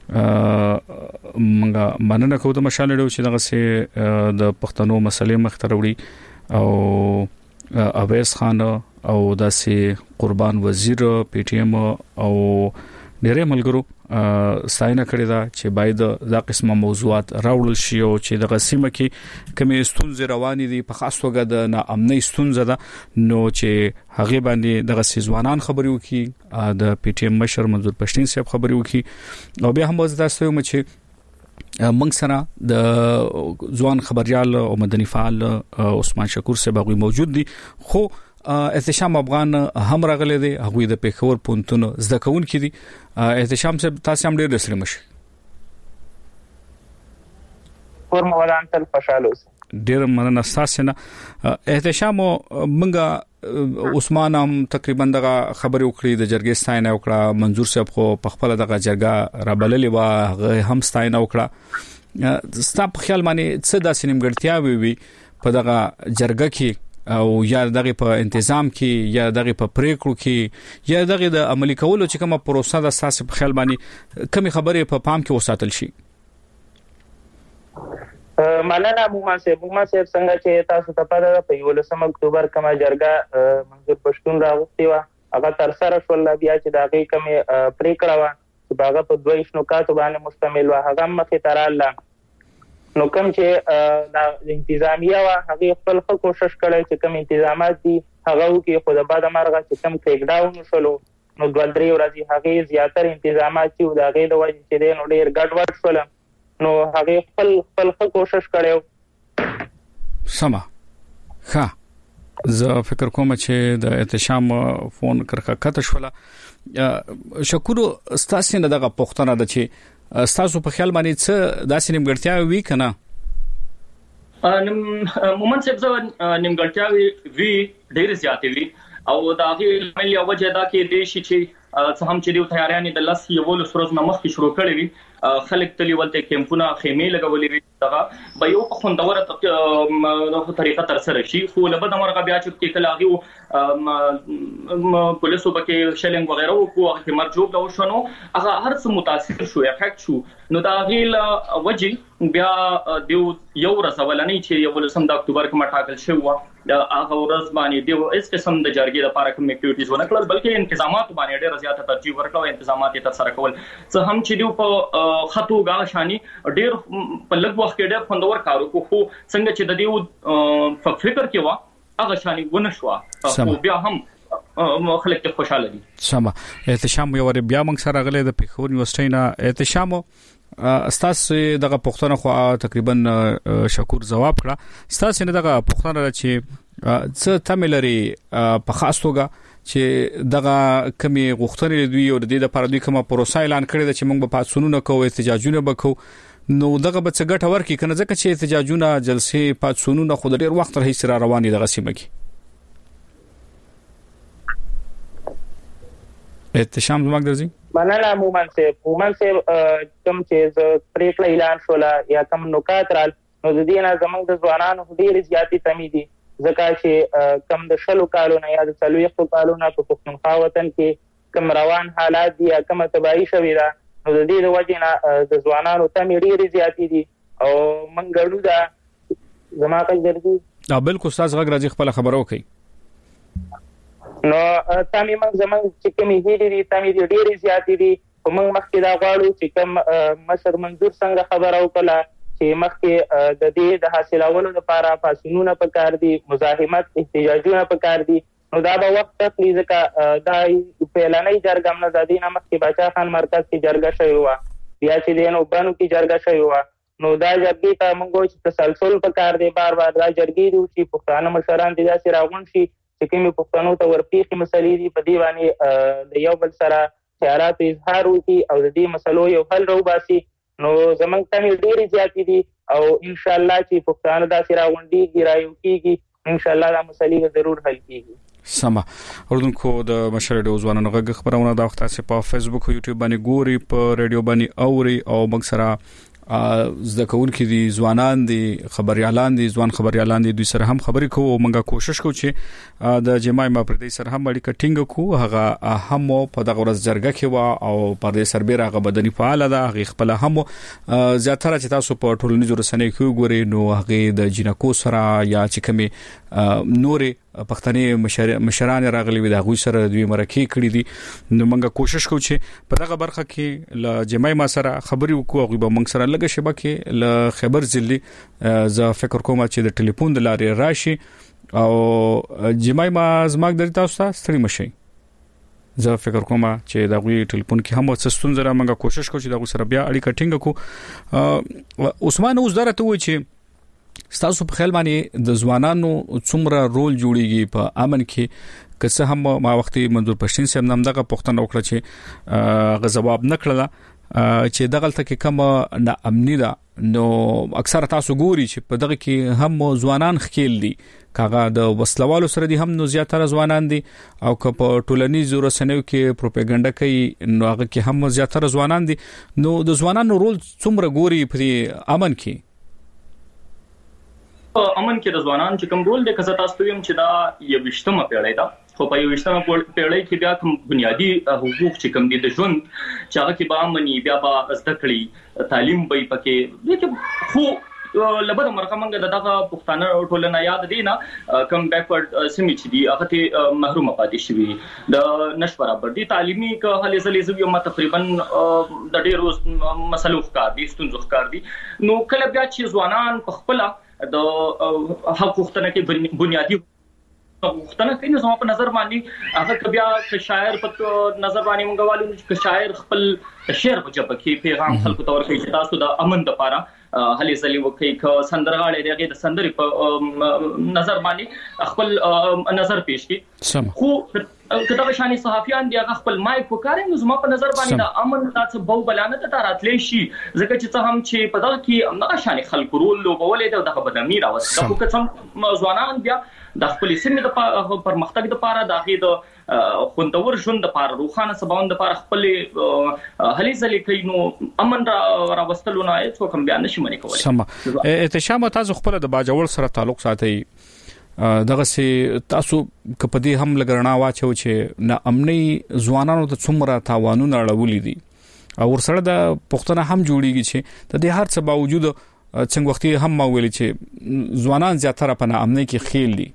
منګه مننه کوم د مشالډو چې دغه سي د پښتنو مسلې مختروړي او اویس خان او داسې قربان وزیر پی ټی ایم او ډېر ملګرو ساينه کړی دا چې باید دا قسمه موضوعات راوړل شي او چې دغه سیمه کې کومې ستونزې روانې دي په خاص توګه د ناامنۍ ستونزه ده نو چې هغه باندې دغه سیزوانان خبري وکي د پی ټی ایم مشر منظور پښتين صاحب خبري وکي او بیا هم زداستو م چې منګ سره د ځوان خبريال او مدني فعال عثمان شکور صاحب غوي موجود دي خو احتشام افغان هم راغلي دي هغه د پیښور پونتون زده کون کړي دي احتشام صاحب تاسو هم ډېر رسل مشي ور مولان تل خوشاله اوسه ډېر مننه تاسو نه احتشام منګه عثمان هم تقریبا دغه خبرې وکړي د جرګې ستاینه وکړه منظور صاحب خو په خپل دغه جرګه رابللې و هم ستاینه وکړه ستاسو په خیال باندې څه داسې نیمګړتیا وي په دغه جرګه کې او یا دغه په تنظیم کې یا دغه په پریکړو کې یا دغه د عملي کولو چې کومه پروسه د اساس په خیال باندې کمی خبرې په پام کې وساتل شي مننه موما سه موما سه څنګه چې تاسو ته پاره په یولسم اکتوبر کما جرګه منظور پښتون راغوښتي و هغه تر سره شول بیا چې دغه کمی پریکړه و چې هغه په دوه شنوکاتو باندې مشتمل و هغه مخې تراله نو کوم چې د انتظامیه وا هغه خپل خپل کوشش کړی چې کوم انتظامات دي هغه کې خو د بعد مرغه چې کوم ټیک ډاون شولو نو دوه درې ورځې هغه زیاتره انتظامات چې د هغه د وجه چې نو ډیر ګډ وډ شول نو هغه خپل خپل خپل کوشش کړو سما ها زه فکر کوم چې د احتشام فون کرکه کته شوله شکر ستاسو نه دغه پښتنه د چې تاسو په خیال باندې څه داسې نیمګړتیا وی کنه ا مومن صاحب زو نیمګړتیا وی ډېر زیاتې وی او دا غي ملي وجه دا کې د شي چې څه هم چې د تیاریانې د لاس یو ول سروز نمخ کې شروع کړې وي خلک تلی ولته کیمپونه خیمه لګولې وي دغه به یو په خوندوره طریقه تر سره شي خو لبد مرغه بیا چې کله هغه پولیسو بکې شلنګ وغیرہ او هغه مرجوب دا وشنو هغه هر څه متاثر شو افیکټ شو نو دا غیل وجه بیا دیو یو ورځولنې چې یو لسم د اکتوبر کې مټاکل شو دا هغه ورځ باندې دیو اس قسم د جرګې لپاره کوم اکټیویټیز ونه کړل بلکې انتظامات باندې ډېر زیاته ترجیح ورکړه انتظامات یې تر سره کول څه هم چې دیو په خطو غا شانی ډېر په لږ وخت کې ډېر خوندور کارو کو خو څنګه چې د دیو په فکر کې وا هغه شانی ونه شو خو بیا هم خلک ته خوشاله دي سم احتشام یو بیا موږ سره غلې د پیښور یونیورسيټي نه احتشام استاسو دغه پښتنه خو تقریبا شکور جواب کړه استاسو نه دغه پښتنه چې څه تملري په خاص توګه چې دغه کمی غوښتنې دوی او د دې لپاره دوی کومه پروسه اعلان کړې ده چې موږ په پاتسونونه کوو احتجاجونه وکړو نو دغه به څه ګټه ورکړي کنه ځکه چې احتجاجونه جلسې پاتسونونه خو ډېر وخت راهیسې را روانې دغه سیمه کې احتشام زموږ درځي مننه مومن صاحب مومن صاحب کوم چې پریکړه اعلان شولا یا کوم نکات رال نو د دې نه زموږ د ځوانانو ډېر زیاتې کمی دي ځکه چې کوم د شلو کالو نه یا د څلوېښتو کالو نه په پښتونخوا وطن کې کوم روان حالات دي یا کوم تباہي شوې ده نو د دې د وجې نه د ځوانانو کمی ډېرې زیاتې دي او موږ ګړو دا زما غږ درځي دا بالکل تاسو غږ راځي خپل خبرو کوي نو تامي موږ زموږ چې کومې هېلې دي تامي ډېرې زیاتې دي خو موږ مخکې دا غواړو چې کوم مشر منظور څنګه خبره وکړه چې مخکې د دې د حاصلولو لپاره پاسونونه پکار دي مزاحمت احتجاجونه پکار دي نو دا به وخت تخلي ځکه دا پیلنۍ جرګه نه د دې نه مخکې باچا خان مرکز کې جرګه شوې وه بیا چې دی نو بانو کې جرګه شوې وه نو دا جرګې ته موږ چې تسلسل پکار دی بار بار دا جرګې دي چې پښتانه مشران دې داسې راغونډ شي چې کومې پښتنو ته ورپېښې مسلې دي په دې باندې د یو بل سره خیالاتو اظهار وکړي او د دې مسلو یو حل راوباسي نو زموږ کمې ډېرې زیاتې دي او انشاءالله چې پښتانه داسې راغونډېږي رایو کېږي انشاءالله دا مسلې به ضرور حل کېږي سما اوردونکو د مشر د ځوانانو غږ خبرونه د وخت تاسو په فیسبوک او یوټیوب باندې ګوري په ریډیو باندې اوري او موږ سره زده کوونکي دي ځوانان دي خبريالان دي ځوان خبريالان دي دوی سره هم خبرې کوو او موږ کوشش کوو چې د جماعي مپردي سره هم اړیکه ټینګ کوو هغه هم په دغه ورځ جرګه کې وا او پر دې سربېره هغه بدني فعال ده هغه خپل هم زیاتره چې تاسو په ټولنیزو رسنیو کې ګوري نو هغه د جنکو سره یا چې کومي نوري پښتني مشران راغلي وي دا غوي سره دوی مرکه کړی دي نو موږ کوشش کوو چې په دغه برخه کې ل جماعي ما سره خبري وکړو او به موږ سره لګه شبکه ل خبر ځلي ز فکر کوم چې د ټلیفون د لارې راشي او جماعي ما زماګ درته تاسو ستړي مشي زه فکر کوم چې دا غوي ټلیفون کې هم څه ستونزه را موږ کوشش کوو چې دا غو سره بیا اړیکه ټینګ کوو عثمان اوس درته وایي چې ستاسو په خیال باندې د ځوانانو څومره رول جوړیږي په امن کې که څه هم ما وختي منظور پښتين سم نام دغه پښتنه وکړه چې غزواب نکړه چې دغه تل کوم نه امني ده نو اکثر تاسو ګوري چې په دغه کې هم ځوانان خکېل دي کاغه د وسلوالو سره دي هم نو زیاتره ځوانان دي او که په ټولنیزو رسنیو کې پروپاګاندا کوي نو هغه کې هم زیاتره ځوانان دي نو د ځوانانو رول څومره ګوري په امن کې امن کې د ځوانان چې کوم رول د کسه تاسو ویم چې دا یو وشتمه پیړۍ ده خو په یو وشتمه پیړۍ کې بیا کوم بنیادی حقوق چې کوم دي د ژوند چې هغه کې به امني بیا به زده کړې تعلیم به پکې دغه خو لبد مرکه منګه دغه پښتانه ټولنه یاد دي نه کم بیکورډ سیمې چې دي هغه ته محروم پاتې شوی د نش برابر دي تعلیمي که هلي زلي زوی ما تقریبا د ډېرو مسلو ښکار دي ستونزو ښکار دي نو کله بیا چې ځوانان په خپل د حق وختنه کې بنیادی وختنه کې نو زما په نظر باندې هغه بیا چې شاعر په نظر باندې مونږوالو چې شاعر خپل شعر په جبه کې پیغام خلکو ته ورکړي چې تاسو د امن لپاره هلي ځلې وکړي ک سندرغاړي دغه د سندري په نظر باندې خپل نظر پیش کړي خو کله شاني صحافیان دی هغه خپل مایک وکړي نو زما په نظر باندې د امن تاسو بو بلانه ته راتلې شي ځکه چې څه هم چې په دغه کې نه شاني خلکو رول لوبولې د بدامي راوست د کوم ځوانان بیا د خپل سیمې د پرمختګ لپاره د هغې د خوندور ژوند لپاره روخانه سباوند لپاره خپل هلي ځلې کوي نو امن را راوستلونه هیڅ کوم بیان نشي منې کولای. سم احتشام تاسو خپل د باجوړ سره تعلق ساتي دغه سي تاسو کپدي هم لګرنا واچو چې نه امني ځوانانو ته څومره تاوانونه اړولې دي او ورسره د پښتنه هم جوړیږي چې د دې هر څه باوجود څنګه وختي هم ما ویل چې ځوانان زیاتره په امنۍ کې خېل دي.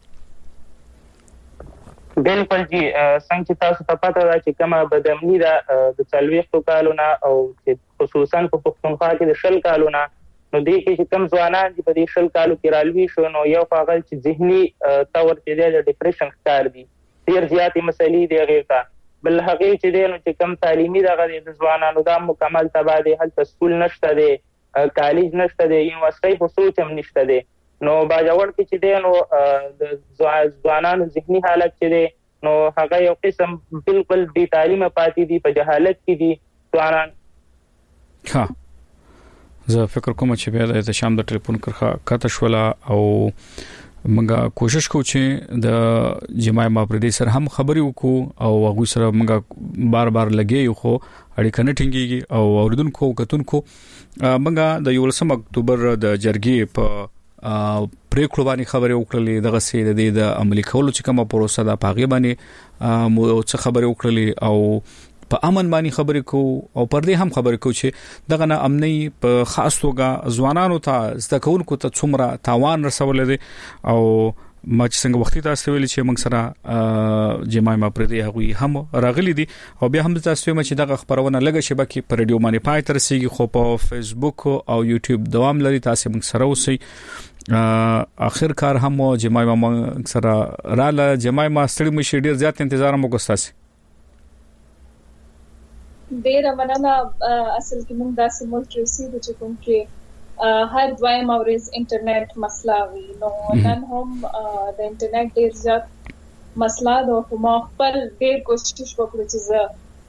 بالکل جی څنګه چې تاسو ته پته ده چې کومه بدامنی ده د څلويختو کالونه او خصوصا په پښتونخوا کې د شل کالونه نو دې کې چې کوم ځوانان چې په دې شل کالو کې رالوي شو نو یو فاغل چې ذهني تور چې د ډیپریشن ښکار دي ډیر زیاتې مسلې دی غیرته بل هغه چې دی نو چې کم تعلیمي دغه د ځوانانو دا مکمل تبا دی هلته سکول نشته دی کالج نشته دی یونیورسيټي په سوچ هم نشته دی نو باجوړ کې چې دی نو د ځوانانو ذهني حالت چې دی نو هغه یو قسم بالکل بي تعلیمه پاتې دي په جهالت کې دي ځوانان. ها زه فکر کوم چې بیا د شام د ټلیفون کرخه کاته شولا او منګه کوشش کوو چې د جماع ماپردي سره هم خبري وکړو او هغه سره منګه بار بار لګي خو اړیکه نه ټینګيږي او اوریدونکو کتونکو منګه د یولسم اکتوبر د جرګې په پریکړه باندې خبري وکړلې دغه سي د عملي کولو چې کومه پروسه ده پاغي باندې مو څه خبري وکړلې او په امن باندې خبرې کو او پر دې هم خبرې کو چې دغه نه امني په خاص توګه ځوانانو ته زدهکونکو ته څومره تاوان رسول دي او ما چې څنګه وختي تاسو ویل چې موږ سره جماع ما پر دې هغوی هم راغلي دي او بیا هم تاسو هم چې دغه خبرونه لګه شبکې پر رادیو باندې پای تر سیږي خو په فیسبوک او یوټیوب دوام لري تاسو موږ سره اوسئ اخر کار هم جماع ما سره رااله جماع ما ستړي مشي ډیر زیات انتظار مو کوستاسي ډیر مننه اصل کې موږ داسې ملک رسیدو چې کوم کې هر دویم اورز انټرنیټ مسله وي نو نن هم د انټرنیټ ډیر زیات مسله ده او ما خپل ډیر کوشش وکړ چې زه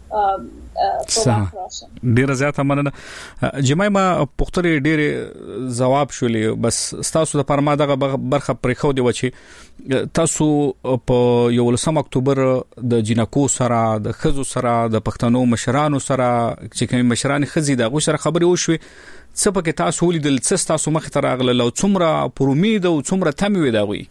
ډیر زیات مننه جماع ما پختري ډیر جواب شولې بس تاسو د پرما دغه برخه پرې خو دی و چې تاسو په یولسم اکتوبر د جنکو سره د خزو سره د پښتنو مشرانو سره چې کوم مشران خزي د غو سره خبري وشوي څه پکې تاسو ولیدل څه تاسو مخ ته راغله لو څومره پر امید او څومره تموي دا وي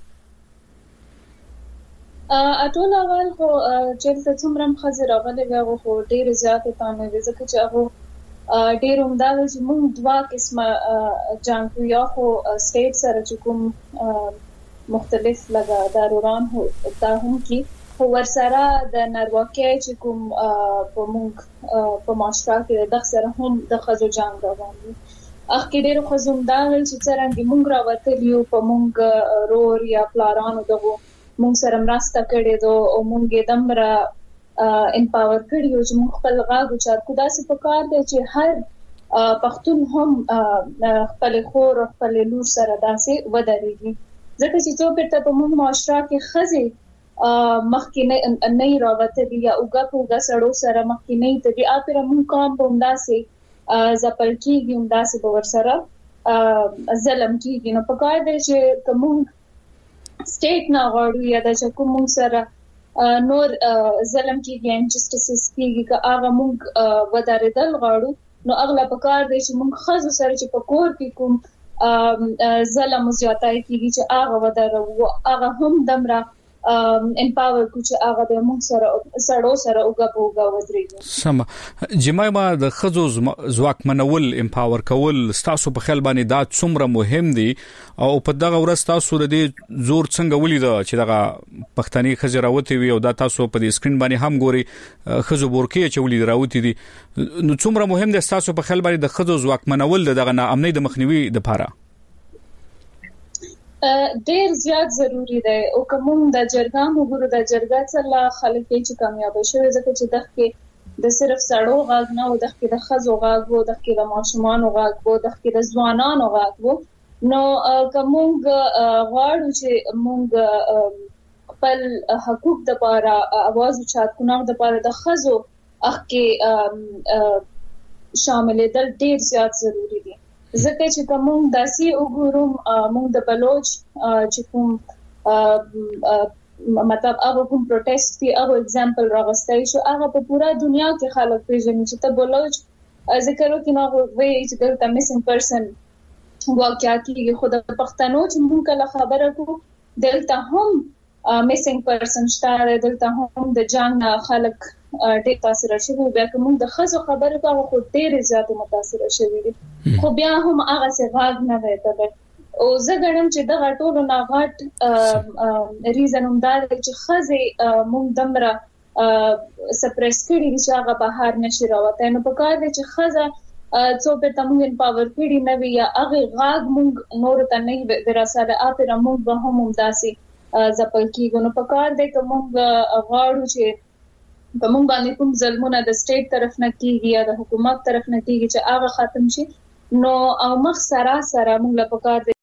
اټول اول خو چې څومره مخزر راغله هغه خو ډیر زیات تانه وي ځکه چې هغه ډیر عمده چې موږ دوا قسمه جانګو یا خو سټیټ سره چې کوم مختلف لګا داروران هو دا هم کې خو ورسره د نارواکې چې کوم په موږ په معاشره کې د سره هم د خزو جنگ روان اخ کې ډېر خزم دا چې څنګه موږ راوتلیو په موږ رور یا پلارانو دغه موږ سره مرسته کړې دو او موږ دمره امپاور کړیو چې موږ خپل غاغو چار کو داسې په کار دی چې هر پښتون هم خپل خور خپل لور سره داسې ودرېږي ځکه چې څو پرته په موږ معاشره کې خزي مخکې نه نه راوتلی یا اوګه په اوګه سړو سره مخکې نه ته دی اپره موږ کوم په همداسې زپل کېږي همداسې به ورسره ظلم کېږي نو په کار دی چې کوم سټیټ نه غواړو یا د کوم موږ سره نور ظلم کېږي انجسټیسز کېږي که هغه موږ ودارېدل غواړو نو اغلا په کار دی چې موږ خزو سره چې په کور کې کوم ظلم زیاتای کېږي چې هغه ودارو هغه هم دمره امپاور کو چې هغه د موږ سره سړو سره اوګه په اوګه ودرېږي سم جماع ما د خزو ځواک منول امپاور کول تاسو په خیال باندې دا څومره مهم دي او په دغه ورځ تاسو د دې زور څنګه ولید چې دغه پښتني خزر راوتی وي او دا تاسو په دې سکرین باندې هم ګوري خزو بورکې چې ولید راوتی دي نو څومره مهم دي تاسو په خیال باندې د خزو ځواک منول دغه ناامنۍ د مخنیوي لپاره ډیر زیات ضروری دی او کوم د جرګه وګورو د جرګه سره خلک چې کامیاب شي ځکه چې دغه د صرف سړو غاغ نه او دغه د خزو غاغ وو دغه د ماشومان غاغ وو دغه د ځوانانو غاغ وو نو کوم غواړو چې مونږ خپل حقوق د لپاره आवाज اوچات کونو د لپاره د خزو اخ کې شامل دل ډیر زیات ضروری دي ځکه چې کوم داسي وګورم موږ د بلوچ چې کوم مطلب هغه کوم پروټیسټ دی هغه एग्जांपल راغستای شو هغه په پورا دنیا کې خلک پیژني چې ته بلوچ ذکر وکړو نو وایي چې دلته میسنګ پرسن واقعیت کې خود پښتنو چې موږ کله خبره کوو دلته هم میسنګ پرسن شته دلته هم د جنگ خلک ډېر تاثیر شوی بیا کوم د خزو خبره کوو خو ډېر زیات متاثر شوی دي خو بیا هم هغه څه غاګ نه وته او زه ګڼم چې د غټولو نه غټ ریزن هم دا چې خزه مونږ دمره سپریس کړي چې هغه بهر نشي راوته نو په کار دي چې خزه څو په تمون پاور کړي نه وي هغه غاګ مونږ نور ته نه ورساله اپره مونږ به هم داسي ځپل کیږي نو په کار دي کوم غواړو چې په مونږ باندې کوم ظلمونه د سټیټ طرف نه کیږي یا د حکومت طرف نه کیږي چې هغه ختم شي نو او مخ سره سره مونږ له پکار